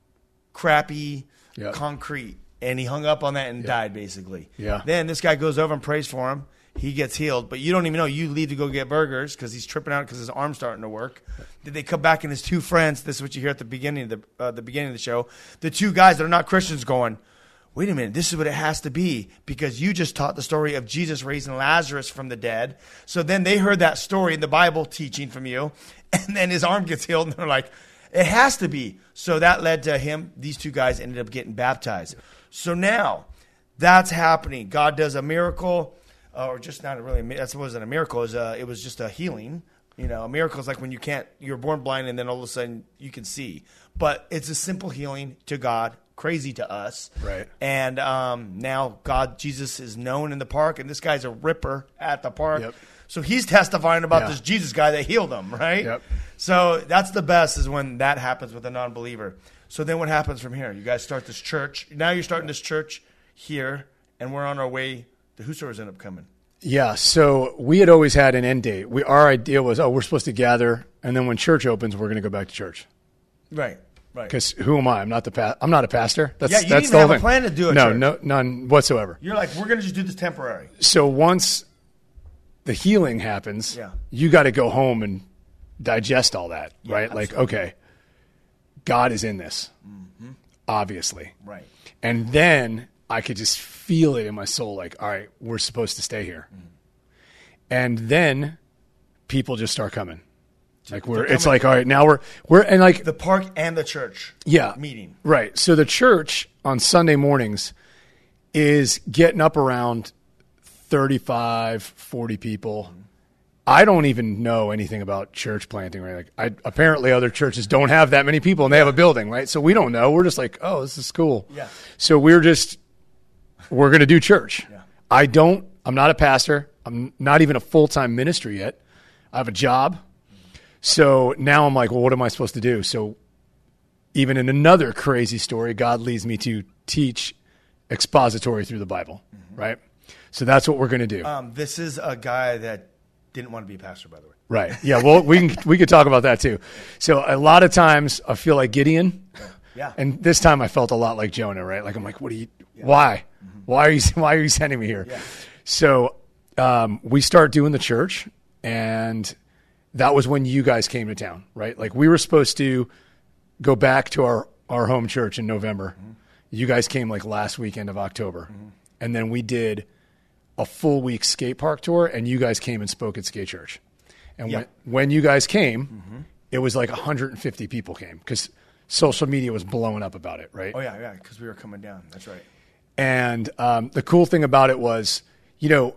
crappy yep. concrete, and he hung up on that and yep. died basically. Yeah. Then this guy goes over and prays for him. He gets healed, but you don't even know. You leave to go get burgers because he's tripping out because his arm's starting to work. Did they come back and his two friends? This is what you hear at the beginning of the uh, the beginning of the show. The two guys that are not Christians going, wait a minute, this is what it has to be because you just taught the story of Jesus raising Lazarus from the dead. So then they heard that story in the Bible teaching from you, and then his arm gets healed, and they're like, it has to be. So that led to him. These two guys ended up getting baptized. So now that's happening. God does a miracle, uh, or just not really, that wasn't a miracle. It was, a, it was just a healing. You know, a miracle is like when you can't, you're born blind and then all of a sudden you can see. But it's a simple healing to God. Crazy to us. Right. And um, now God, Jesus is known in the park, and this guy's a ripper at the park. Yep. So he's testifying about Yeah. this Jesus guy that healed him, right? Yep. So that's the best is when that happens with a non-believer. So then what happens from here? You guys start this church. Now you're starting this church here, and we're on our way. The Whosoever's end up coming. Yeah, so we had always had an end date. We Our idea was, oh, we're supposed to gather, and then when church opens, we're going to go back to church. Right. Right. Because who am I? I'm not the pa- I'm not a pastor. That's Yeah, you that's didn't the have whole a thing. plan to do a no, church. no, none whatsoever. You're like, we're going to just do this temporary. So once the healing happens, Yeah. you got to go home and digest all that, Yeah, right? Like, absolutely. okay, God is in this, obviously. Right. And then I could just feel it in my soul, like, all right, we're supposed to stay here. Mm. And then people just start coming. Like we're, They're it's coming. like, all right, now we're, we're, and like, The park and the church yeah, meeting. right. So the church on Sunday mornings is getting up around thirty-five, forty people. I don't even know anything about church planting, right? Like, I, apparently other churches don't have that many people and they have a building, right? So we don't know. We're just like, oh, this is cool. Yeah. So we're just, we're going to do church. Yeah. I don't, I'm not a pastor. I'm not even a full-time ministry yet. I have a job. So now I'm like, well, what am I supposed to do? So even in another crazy story, God leads me to teach expository through the Bible, mm-hmm. right? So that's what we're going to do. Um, this is a guy that didn't want to be a pastor, by the way. Right. Yeah. Well, we can, we could talk about that too. So a lot of times I feel like Gideon. Yeah. And this time I felt a lot like Jonah, right? Like, I'm like, what are you, yeah. why? Mm-hmm. Why are you, why are you sending me here? Yeah. So um, we start doing the church, and that was when you guys came to town, right? Like, we were supposed to go back to our, our home church in November. Mm-hmm. You guys came like last weekend of October. Mm-hmm. And then we did a full week skate park tour, and you guys came and spoke at Skate Church. And Yep. when, when you guys came, mm-hmm. it was like one hundred fifty people came because social media was blowing up about it, right? Oh, yeah, yeah, because we were coming down. That's right. And um, the cool thing about it was, you know,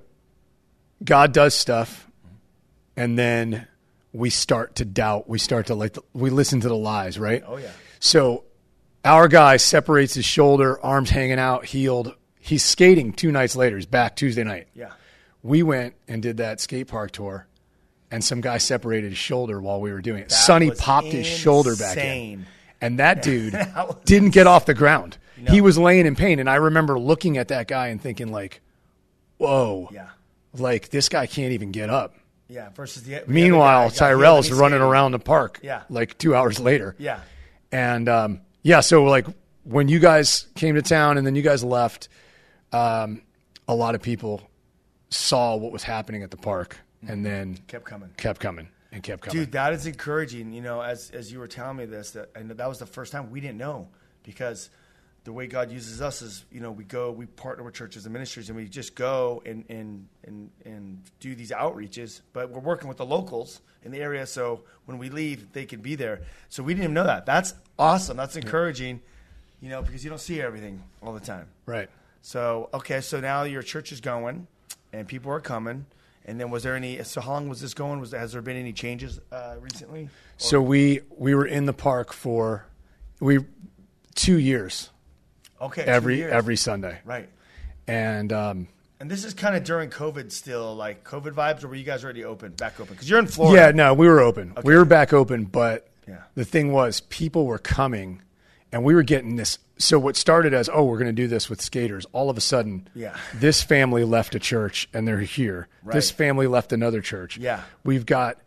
God does stuff, and then we start to doubt. We start to like, we listen to the lies, right? Oh, yeah. So our guy separates his shoulder, arms hanging out, healed. He's skating two nights later. He's back Tuesday night. Yeah. We went and did that skate park tour, and some guy separated his shoulder while we were doing it. That Sonny was popped his shoulder back in. insane. And that dude That was didn't get off the ground. No. He was laying in pain. And I remember looking at that guy and thinking, like, whoa, Yeah. like, this guy can't even get up. Yeah. Versus the. the Meanwhile, other guy got healed Tyrell's and he's running skating. around the park Yeah. like two hours later. Yeah. And, um, yeah, so, like, when you guys came to town and then you guys left, um, a lot of people saw what was happening at the park and then Kept coming. kept coming and kept coming. Dude, that is encouraging. You know, as as you were telling me this, that and that was the first time we didn't know, because the way God uses us is, you know, we go, we partner with churches and ministries, and we just go and and and and do these outreaches. But we're working with the locals in the area, so when we leave, they can be there. So we didn't even know that. That's awesome. That's encouraging. You know, because you don't see everything all the time. Right. So okay, so now your church is going, and people are coming. And then was there any? So how long was this going? Was has there been any changes uh, recently? So we we were in the park for we two years Okay, two every years. every Sunday, Right. and um, And this is kind of during COVID still, like COVID vibes, or were you guys already open, back open? Because you're in Florida. yeah, no, we were open. We were back open, but Yeah. the thing was, people were coming, and we were getting this. So what started as, oh, we're going to do this with skaters, all of a sudden, Yeah. this family left a church and they're here. This Right. family left another church. Yeah. We've got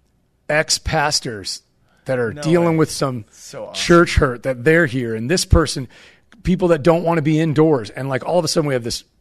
ex-pastors that are No dealing way. with some So awesome. church hurt that they're here, and this person, people that don't want to be indoors, and like all of a sudden we have this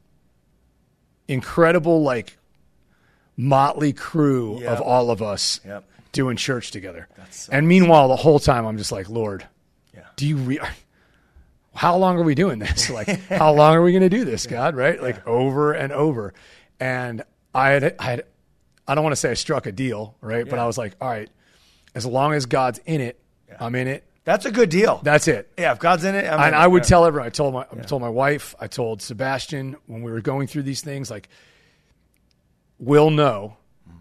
incredible like motley crew Yep. of all of us Yep. doing church together. That's so and meanwhile, the whole time I'm just like, Lord, Yeah. do you re- how long are we doing this? Like, how long are we going to do this, God? Right? Like yeah. over and over. And I had, I had, I don't want to say I struck a deal, right? Yeah. But I was like, all right, as long as God's in it, yeah. I'm in it. That's a good deal. That's it. Yeah, if God's in it, I'm and in I it. would yeah. tell everyone. I told my, yeah. I told my wife. I told Sebastian when we were going through these things. Like, we'll know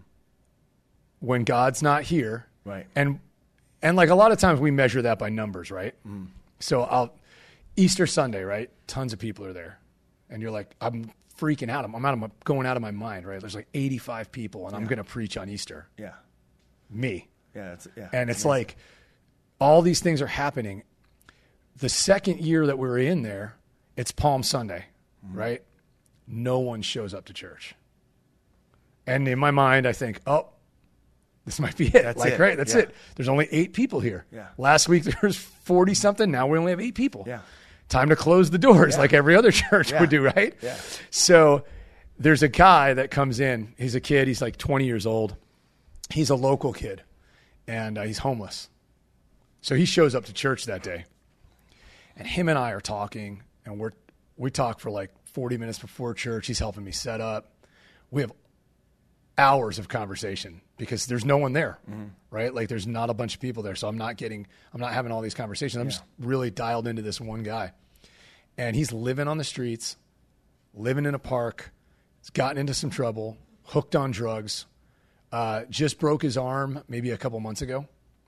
when God's not here, right? And and like a lot of times we measure that by numbers, right? Mm. So I'll Easter Sunday, right? Tons of people are there, and you're like, I'm freaking out. I'm, I'm out of my, going out of my mind, right? There's like eighty-five people, and yeah. I'm going to preach on Easter. Yeah, me. Yeah, that's, yeah. And it's like all these things are happening. The second year that we were in there, it's Palm Sunday, mm-hmm. right? No one shows up to church. And in my mind, I think, oh, this might be it. That's like, it. right, that's yeah. it. There's only eight people here. Yeah. Last week there was forty-something. Now we only have eight people. Yeah. Time to close the doors yeah. like every other church yeah. would do, right? Yeah. So there's a guy that comes in. He's a kid. He's like twenty years old. He's a local kid. And uh, he's homeless. So he shows up to church that day. And him and I are talking, and we're we talk for like forty minutes before church. He's helping me set up. We have hours of conversation because there's no one there, mm-hmm. right? Like there's not a bunch of people there. So I'm not getting, I'm not having all these conversations. I'm yeah. just really dialed into this one guy. And he's living on the streets, living in a park. He's gotten into some trouble, hooked on drugs. Uh, just broke his arm maybe a couple months ago.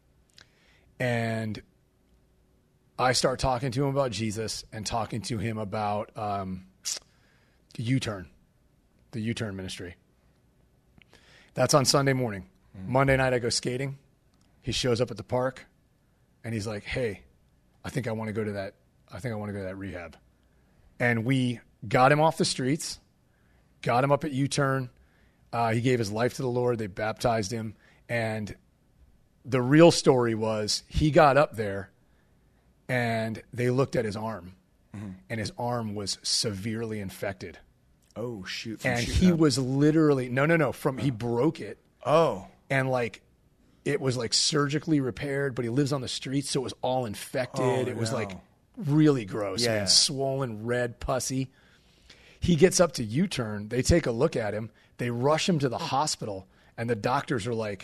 And I start talking to him about Jesus and talking to him about um, U-Turn, the U-Turn ministry. That's on Sunday morning. Mm-hmm. Monday night I go skating. He shows up at the park and he's like, hey, I think I want to go to that. I think I want to go to that rehab. And we got him off the streets, got him up at U-Turn. Uh, he gave his life to the Lord. They baptized him. And the real story was he got up there and they looked at his arm, mm-hmm. and his arm was severely infected. Oh, shoot. From and he up. was literally, no, no, no, from, oh. he broke it. Oh. And like, it was like surgically repaired, but he lives on the streets, so it was all infected. Oh, it was no. like really gross, yeah. man, swollen, red, pussy. He gets up to U-Turn. They take a look at him. They rush him to the hospital, and the doctors are like,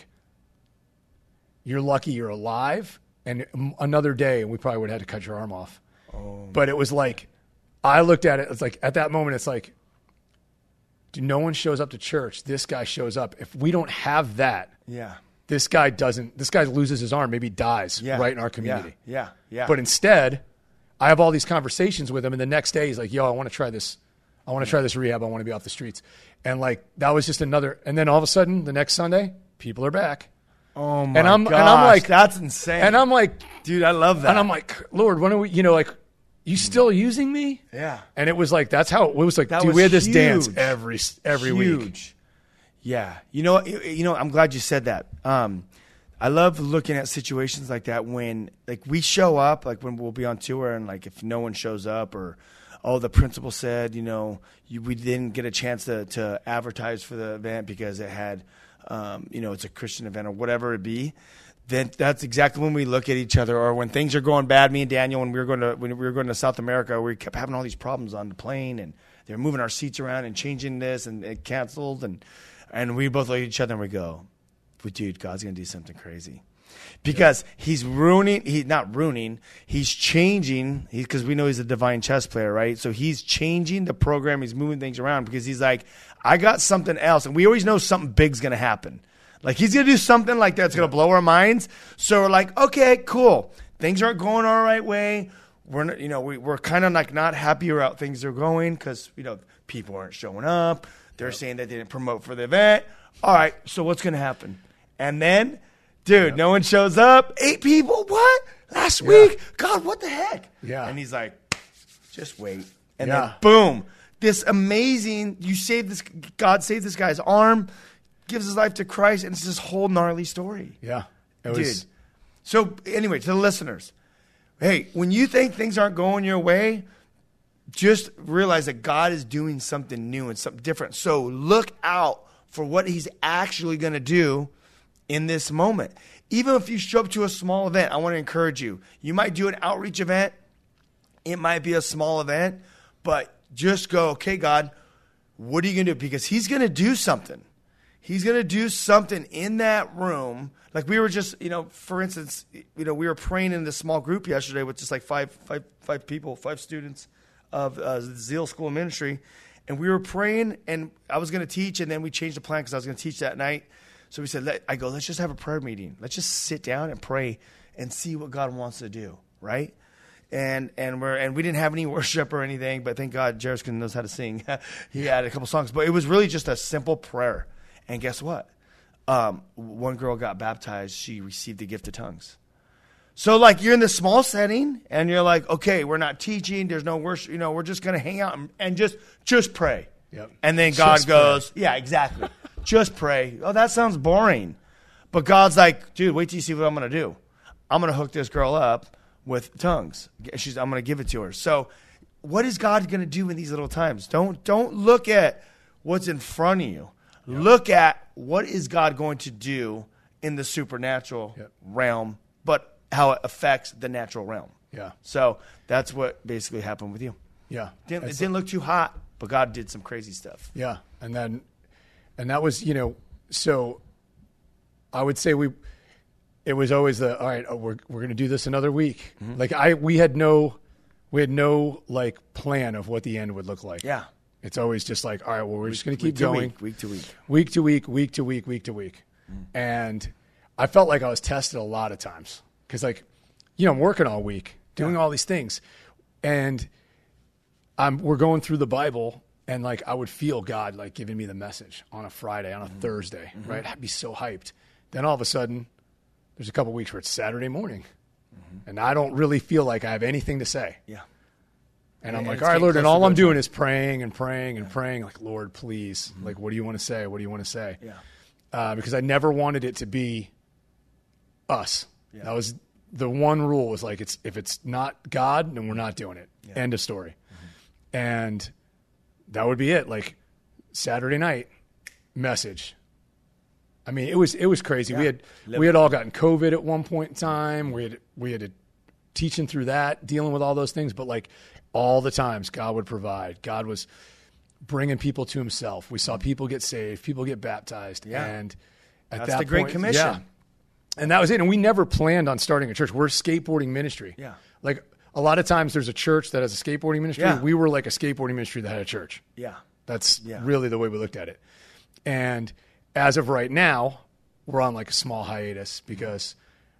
you're lucky you're alive, and another day, and we probably would have had to cut your arm off. Oh. But it was like, I looked at it, it's like, at that moment, it's like, dude, no one shows up to church. This guy shows up. If we don't have that, yeah, this guy doesn't, this guy loses his arm, maybe dies yeah. right in our community. Yeah, yeah, yeah. But instead, I have all these conversations with him, and the next day, he's like, yo, I want to try this. I want to try this rehab. I want to be off the streets. And like, that was just another, and then all of a sudden, the next Sunday, people are back. Oh my and I'm, gosh, and I'm like, that's insane. And I'm like, dude, I love that. And I'm like, Lord, when are we, you know, like, you still using me? Yeah. And it was like, that's how, it was like, that dude, was we had this huge. dance every, every huge. week. Yeah. You know, you, you know, I'm glad you said that. Um, I love looking at situations like that when, like, we show up, like when we'll be on tour and, like, if no one shows up or, oh, the principal said, you know, you, we didn't get a chance to, to advertise for the event because it had, um, you know, it's a Christian event or whatever it be, then that's exactly when we look at each other. Or when things are going bad, me and Daniel, when we were going to when we were going to South America, we kept having all these problems on the plane, and they were moving our seats around and changing this, and it canceled, and and we both look at each other and we go, but dude, God's going to do something crazy. Because yeah. he's ruining, he's not ruining, he's changing, because we know he's a divine chess player, right? So he's changing the program, he's moving things around because he's like, I got something else. And we always know something big's going to happen. Like he's going to do something like that's going to blow our minds. So we're like, okay, cool. Things aren't going our right way. We're not, you know, we, we're kind of like not happy about things are going because, you know, people aren't showing up. They're yep. saying that they didn't promote for the event. All right, so what's going to happen? And then, dude, yep. no one shows up. Eight people? What? Last yeah. week? God, what the heck? Yeah. And he's like, just wait. And yeah. then, boom, this amazing, you saved this, God saved this guy's arm, gives his life to Christ, and it's this whole gnarly story. Yeah. It was. Dude. So, anyway, to the listeners, hey, when you think things aren't going your way, just realize that God is doing something new and something different. So, look out for what he's actually going to do in this moment. Even if you show up to a small event, I want to encourage you. You might do an outreach event It might be a small event, but just go, okay, God, what are you going to do? Because he's going to do something. He's going to do something in that room. Like we were just, you know, for instance, you know, we were praying in this small group yesterday with just like five, five, five people, five students of uh, Zeal School of Ministry. And we were praying, and I was going to teach, and then we changed the plan because I was going to teach that night. So we said, Let, I go, let's just have a prayer meeting. Let's just sit down and pray and see what God wants to do, right? And and we're and we didn't have any worship or anything, but thank God Jairus knows how to sing. He had a couple songs, but it was really just a simple prayer. And guess what? Um, one girl got baptized. She received the gift of tongues. So like you're in this small setting, and you're like, okay, we're not teaching. There's no worship. You know, we're just gonna hang out and, and just just pray. Yep. And then God Just goes, pray. yeah, exactly. Just pray. Oh, that sounds boring. But God's like, dude, wait till you see what I'm gonna do. I'm gonna hook this girl up with tongues. She's, I'm gonna give it to her. So, what is God gonna do in these little times? Don't don't look at what's in front of you. Yep. Look at what is God going to do in the supernatural yep. realm, but how it affects the natural realm. Yeah. So that's what basically happened with you. Yeah. Didn't, it didn't look too hot, but God did some crazy stuff. Yeah. And then, and that was, you know, so I would say we, it was always the, all right, oh, we're, we're going to do this another week. Mm-hmm. Like I, we had no, we had no like plan of what the end would look like. Yeah. It's always just like, all right, well, we're week, just going to keep week going. Week, week to week. Week to week, week to week, week to week. Mm. And I felt like I was tested a lot of times. Because, like, you know, I'm working all week, doing yeah. all these things. And I'm, we're going through the Bible, and, like, I would feel God, like, giving me the message on a Friday, on a mm-hmm. Thursday, mm-hmm. right? I'd be so hyped. Then all of a sudden, there's a couple weeks where it's Saturday morning. Mm-hmm. And I don't really feel like I have anything to say. Yeah. And I'm and like, all right, Lord, and all I'm doing time. is praying and praying and yeah. praying, like, Lord, please, mm-hmm. like, what do you want to say? What do you want to say? Yeah. Uh, because I never wanted it to be us. Yeah. That was the one rule was like, it's if it's not God, then we're not doing it. Yeah. End of story. Mm-hmm. And that would be it. Like Saturday night message. I mean, it was it was crazy. Yeah. We had Live we had all gotten COVID at one point in time. We had we had a, teaching through that, dealing with all those things, but like. All the times God would provide. God was bringing people to himself. We saw people get saved, people get baptized. Yeah. And at That's that the Great point, Commission. Yeah. And that was it. And we never planned on starting a church. We're a skateboarding ministry. Yeah. Like a lot of times there's a church that has a skateboarding ministry. Yeah. We were like a skateboarding ministry that had a church. Yeah. That's yeah. really the way we looked at it. And as of right now, we're on like a small hiatus because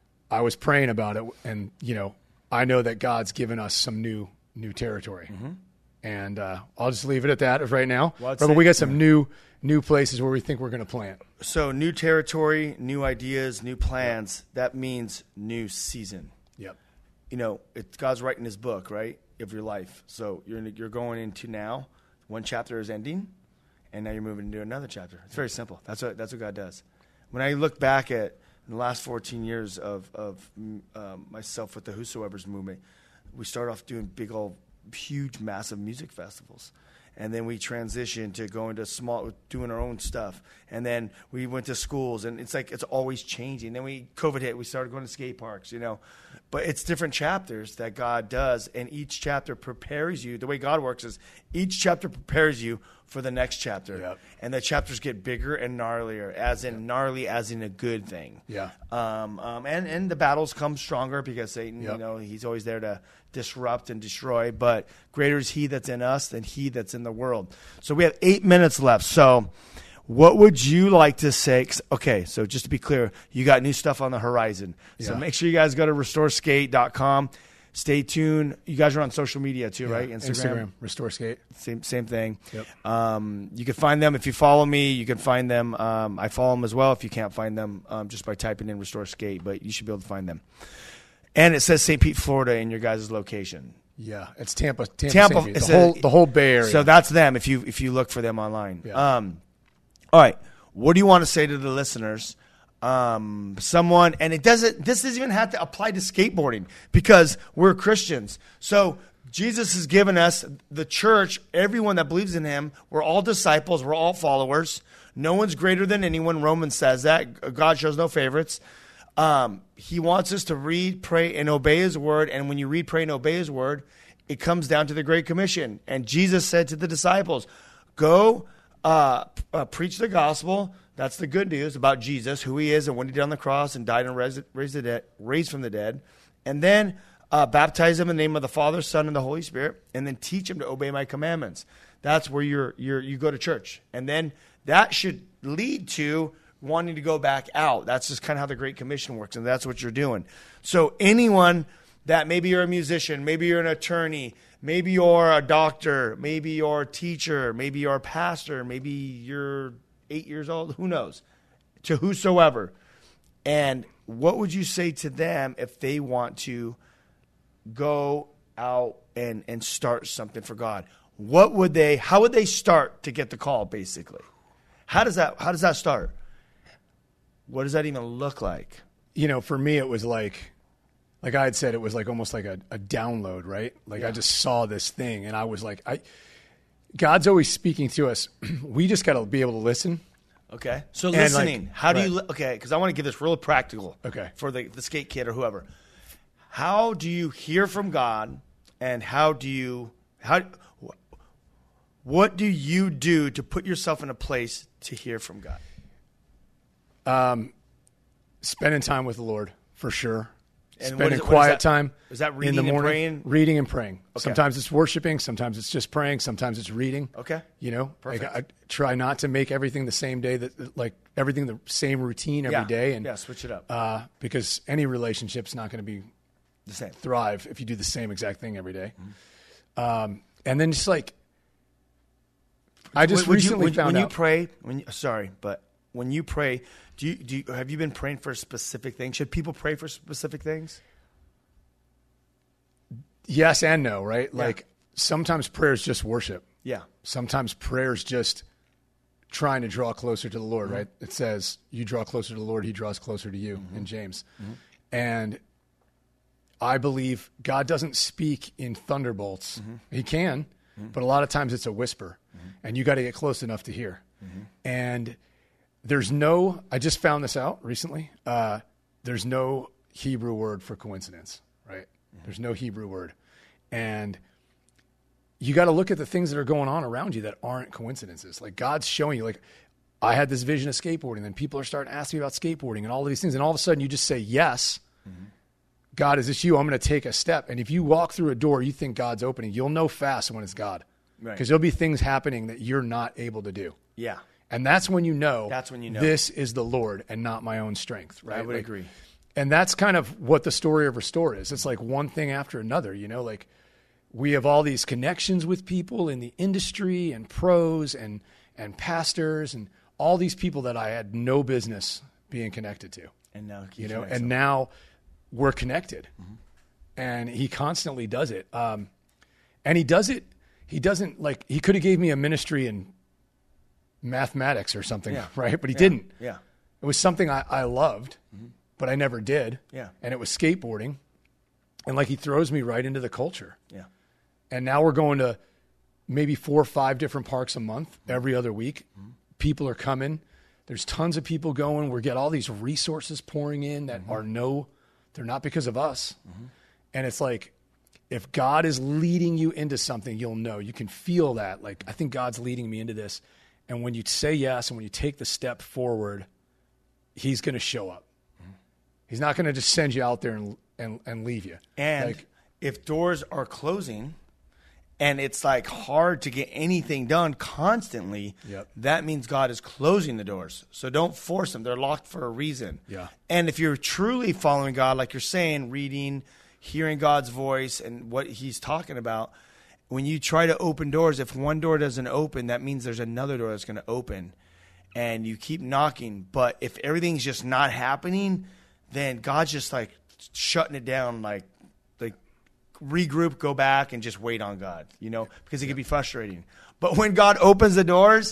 I was praying about it. And, you know, I know that God's given us some new new territory. Mm-hmm. And uh, I'll just leave it at that right now. Well, but we got some yeah. new new places where we think we're going to plant. So new territory, new ideas, new plans. That means new season. Yep. You know, it's God's writing his book, right, of your life. So you're you're going into now. One chapter is ending, and now you're moving into another chapter. It's very simple. That's what that's what God does. When I look back at the last fourteen years of of um, myself with the Whosoever's movement, we started off doing big old, huge, massive music festivals. And then we transitioned to going to small, doing our own stuff. And then we went to schools, and it's like it's always changing. Then we COVID hit, we started going to skate parks, you know. But it's different chapters that God does, and each chapter prepares you. The way God works is each chapter prepares you for the next chapter. Yep. And the chapters get bigger and gnarlier, as in yep. gnarly, as in a good thing. Yeah. Um, um, and, and the battles come stronger because Satan, yep. you know, he's always there to disrupt and destroy. But greater is he that's in us than he that's in the world. So we have eight minutes left. So what would you like to say? Okay, so just to be clear, you got new stuff on the horizon. So yeah. make sure you guys go to restore skate dot com. Stay tuned. You guys are on social media too, yeah. right? Instagram. Instagram, Restore Skate. Same same thing. Yep. Um, you can find them if you follow me. You can find them. Um, I follow them as well if you can't find them um, just by typing in Restore Skate, but you should be able to find them. And it says Saint Pete, Florida in your guys' location. Yeah, it's Tampa. Tampa, Tampa Saint Pete. The, a, whole, the whole Bay Area. So that's them if you if you look for them online. Yeah. Um, all right. What do you want to say to the listeners? Um, someone, and it doesn't, this doesn't even have to apply to skateboarding because we're Christians. So Jesus has given us the church, everyone that believes in him. We're all disciples. We're all followers. No one's greater than anyone. Romans says that. God shows no favorites. Um, he wants us to read, pray, and obey his word. And when you read, pray, and obey his word, it comes down to the Great Commission. And Jesus said to the disciples, go uh, uh, preach the gospel. That's the good news about Jesus, who he is and what he did on the cross and died and raised, raised, the dead, raised from the dead. And then uh, baptize them in the name of the Father, Son, and the Holy Spirit, and then teach them to obey my commandments. That's where you're, you're, you go to church. And then that should lead to wanting to go back out. That's just kind of how the Great Commission works, and that's what you're doing. So anyone that maybe you're a musician, maybe you're an attorney, maybe you're a doctor, maybe you're a teacher, maybe you're a pastor, maybe you're eight years old, who knows, to whosoever. And what would you say to them if they want to go out and, and start something for God? What would they, how would they start to get the call, basically? How does that, how does that start? What does that even look like? You know, for me, it was like, like I had said, it was like almost like a, a download, right? Like yeah. I just saw this thing and I was like, I, God's always speaking to us. We just got to be able to listen. Okay. So listening, like, how do right. you, okay, because I want to give this really practical okay. for the, the skate kid or whoever. How do you hear from God, and how do you, how, what do you do to put yourself in a place to hear from God? Um, spending time with the Lord, for sure. And Spending is, quiet is time is that reading in the morning, and praying? Reading and praying. Okay. Sometimes it's worshiping. Sometimes it's just praying. Sometimes it's reading. Okay. You know, Perfect. Like I, I try not to make everything the same day, that like everything the same routine every yeah. day. And yeah, switch it up. Uh, because any relationship's not going to be the same. Thrive if you do the same exact thing every day. Mm-hmm. Um, and then just like, I just would recently you, would, found when out. you pray, when you, sorry, but when you pray, do you, do you, have you been praying for specific things? Should people pray for specific things? Yes and no, right? Yeah. Like sometimes prayer is just worship. Yeah. Sometimes prayer is just trying to draw closer to the Lord, mm-hmm. right? It says, you draw closer to the Lord, he draws closer to you mm-hmm. in James. Mm-hmm. And I believe God doesn't speak in thunderbolts. Mm-hmm. He can, mm-hmm. but a lot of times it's a whisper. Mm-hmm. And you got to get close enough to hear. Mm-hmm. And there's no, I just found this out recently, uh, there's no Hebrew word for coincidence, right? Mm-hmm. There's no Hebrew word. And you got to look at the things that are going on around you that aren't coincidences. Like God's showing you, like I had this vision of skateboarding, and people are starting to ask me about skateboarding and all of these things. And all of a sudden you just say, yes, mm-hmm. God, is this you? I'm going to take a step. And if you walk through a door, you think God's opening, you'll know fast when it's God. Right. Because there'll be things happening that you're not able to do. Yeah. And that's when you know, that's when you know this is the Lord and not my own strength. Right. I would like, agree. And that's kind of what the story of Restore is. It's like one thing after another, you know, like we have all these connections with people in the industry and pros and, and pastors and all these people that I had no business being connected to. And now, you know, and now we're connected. Mm-hmm. And he constantly does it. Um, and he does it. He doesn't like, he could have gave me a ministry in mathematics or something, yeah. right? But he yeah. didn't. Yeah. It was something I, I loved, mm-hmm. but I never did. Yeah. And it was skateboarding. And like he throws me right into the culture. Yeah. And now we're going to maybe four or five different parks a month, mm-hmm. every other week. Mm-hmm. People are coming. There's tons of people going. We get all these resources pouring in that mm-hmm. are no, they're not because of us. Mm-hmm. And it's like, if God is leading you into something, you'll know. You can feel that. Like, I think God's leading me into this. And when you say yes and when you take the step forward, he's going to show up. Mm-hmm. He's not going to just send you out there and and, and leave you. And like, if doors are closing and it's like hard to get anything done constantly, yep. that means God is closing the doors. So don't force them. They're locked for a reason. Yeah. And if you're truly following God, like you're saying, reading, hearing God's voice and what he's talking about, when you try to open doors, if one door doesn't open, that means there's another door that's going to open. And you keep knocking. But if everything's just not happening, then God's just like shutting it down, like like regroup, go back, and just wait on God, you know, because it can be frustrating. But when God opens the doors,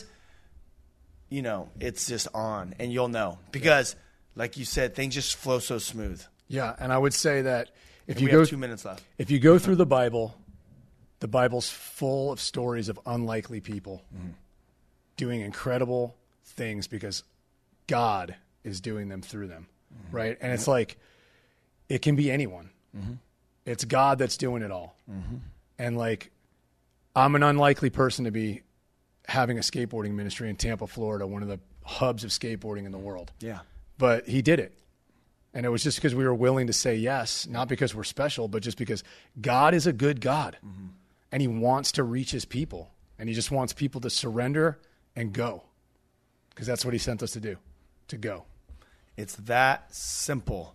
you know, it's just on, and you'll know. Because, like you said, things just flow so smooth. Yeah, and I would say that if and you we go have two minutes left. If you go through the Bible, the Bible's full of stories of unlikely people mm-hmm. doing incredible things because God is doing them through them, mm-hmm. right? And it's like, it can be anyone. Mm-hmm. It's God that's doing it all. Mm-hmm. And like, I'm an unlikely person to be having a skateboarding ministry in Tampa, Florida, one of the hubs of skateboarding in the world. Yeah. But he did it. And it was just because we were willing to say yes, not because we're special, but just because God is a good God. Mm-hmm. And he wants to reach his people. And he just wants people to surrender and go. Because that's what he sent us to do, to go. It's that simple.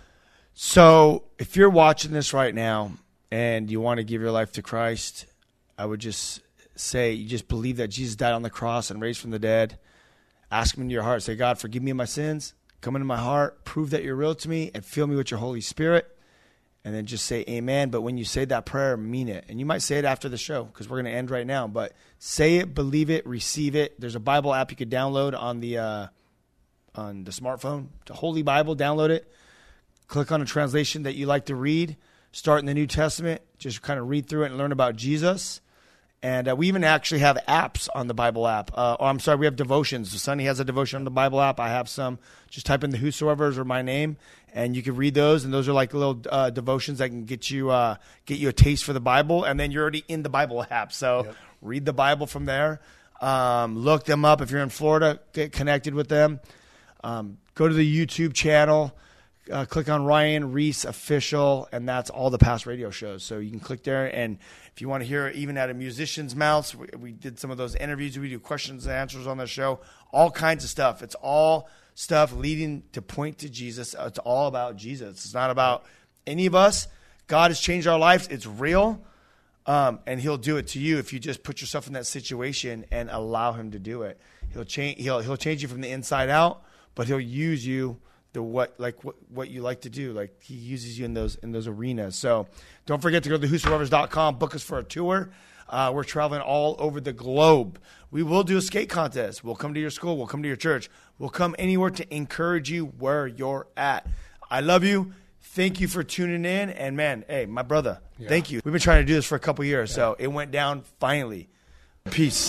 So if you're watching this right now and you want to give your life to Christ, I would just say you just believe that Jesus died on the cross and raised from the dead. Ask him into your heart. Say, God, forgive me of my sins. Come into my heart. Prove that you're real to me and fill me with your Holy Spirit. And then just say amen. But when you say that prayer, mean it. And you might say it after the show because we're going to end right now. But say it, believe it, receive it. There's a Bible app you could download on the uh, on the smartphone. The Holy Bible, download it. Click on a translation that you like to read. Start in the New Testament. Just kind of read through it and learn about Jesus. And uh, we even actually have apps on the Bible app. Uh, or I'm sorry, we have devotions. So Sonny has a devotion on the Bible app. I have some. Just type in the Whosoever's or my name, and you can read those. And those are like little uh, devotions that can get you uh, get you a taste for the Bible. And then you're already in the Bible app. So yep. Read the Bible from there. Um, look them up. If you're in Florida, get connected with them. Um, go to the YouTube channel. Uh, click on Ryan Reese Official, and that's all the past radio shows. So you can click there, and if you want to hear even out of musicians' mouths, we, we did some of those interviews. We do questions and answers on the show, all kinds of stuff. It's all stuff leading to point to Jesus. It's all about Jesus. It's not about any of us. God has changed our lives. It's real, um, and he'll do it to you if you just put yourself in that situation and allow him to do it. He'll change. He'll he'll change you from the inside out, but he'll use you. The what like what, what you like to do, like he uses you in those in those arenas. So don't forget to go to whosoevers dot com, book us for a tour. Uh, we're traveling all over the globe. We will do a skate contest. We'll come to your school. We'll come to your church. We'll come anywhere to encourage you where you're at. I love you. Thank you for tuning in. And man, hey, my brother, yeah. Thank you. We've been trying to do this for a couple years, yeah. So it went down finally. Peace.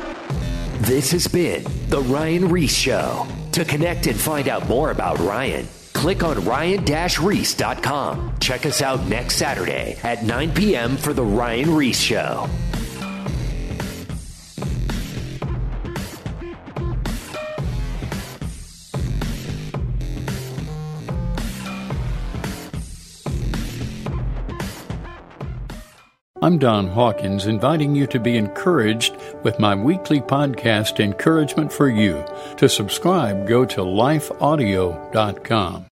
This has been The Ryan Reese Show. To connect and find out more about Ryan, click on ryan dash reese dot com. Check us out next Saturday at nine p.m. for The Ryan Reese Show. I'm Don Hawkins, inviting you to be encouraged with my weekly podcast, Encouragement for You. To subscribe, go to life audio dot com.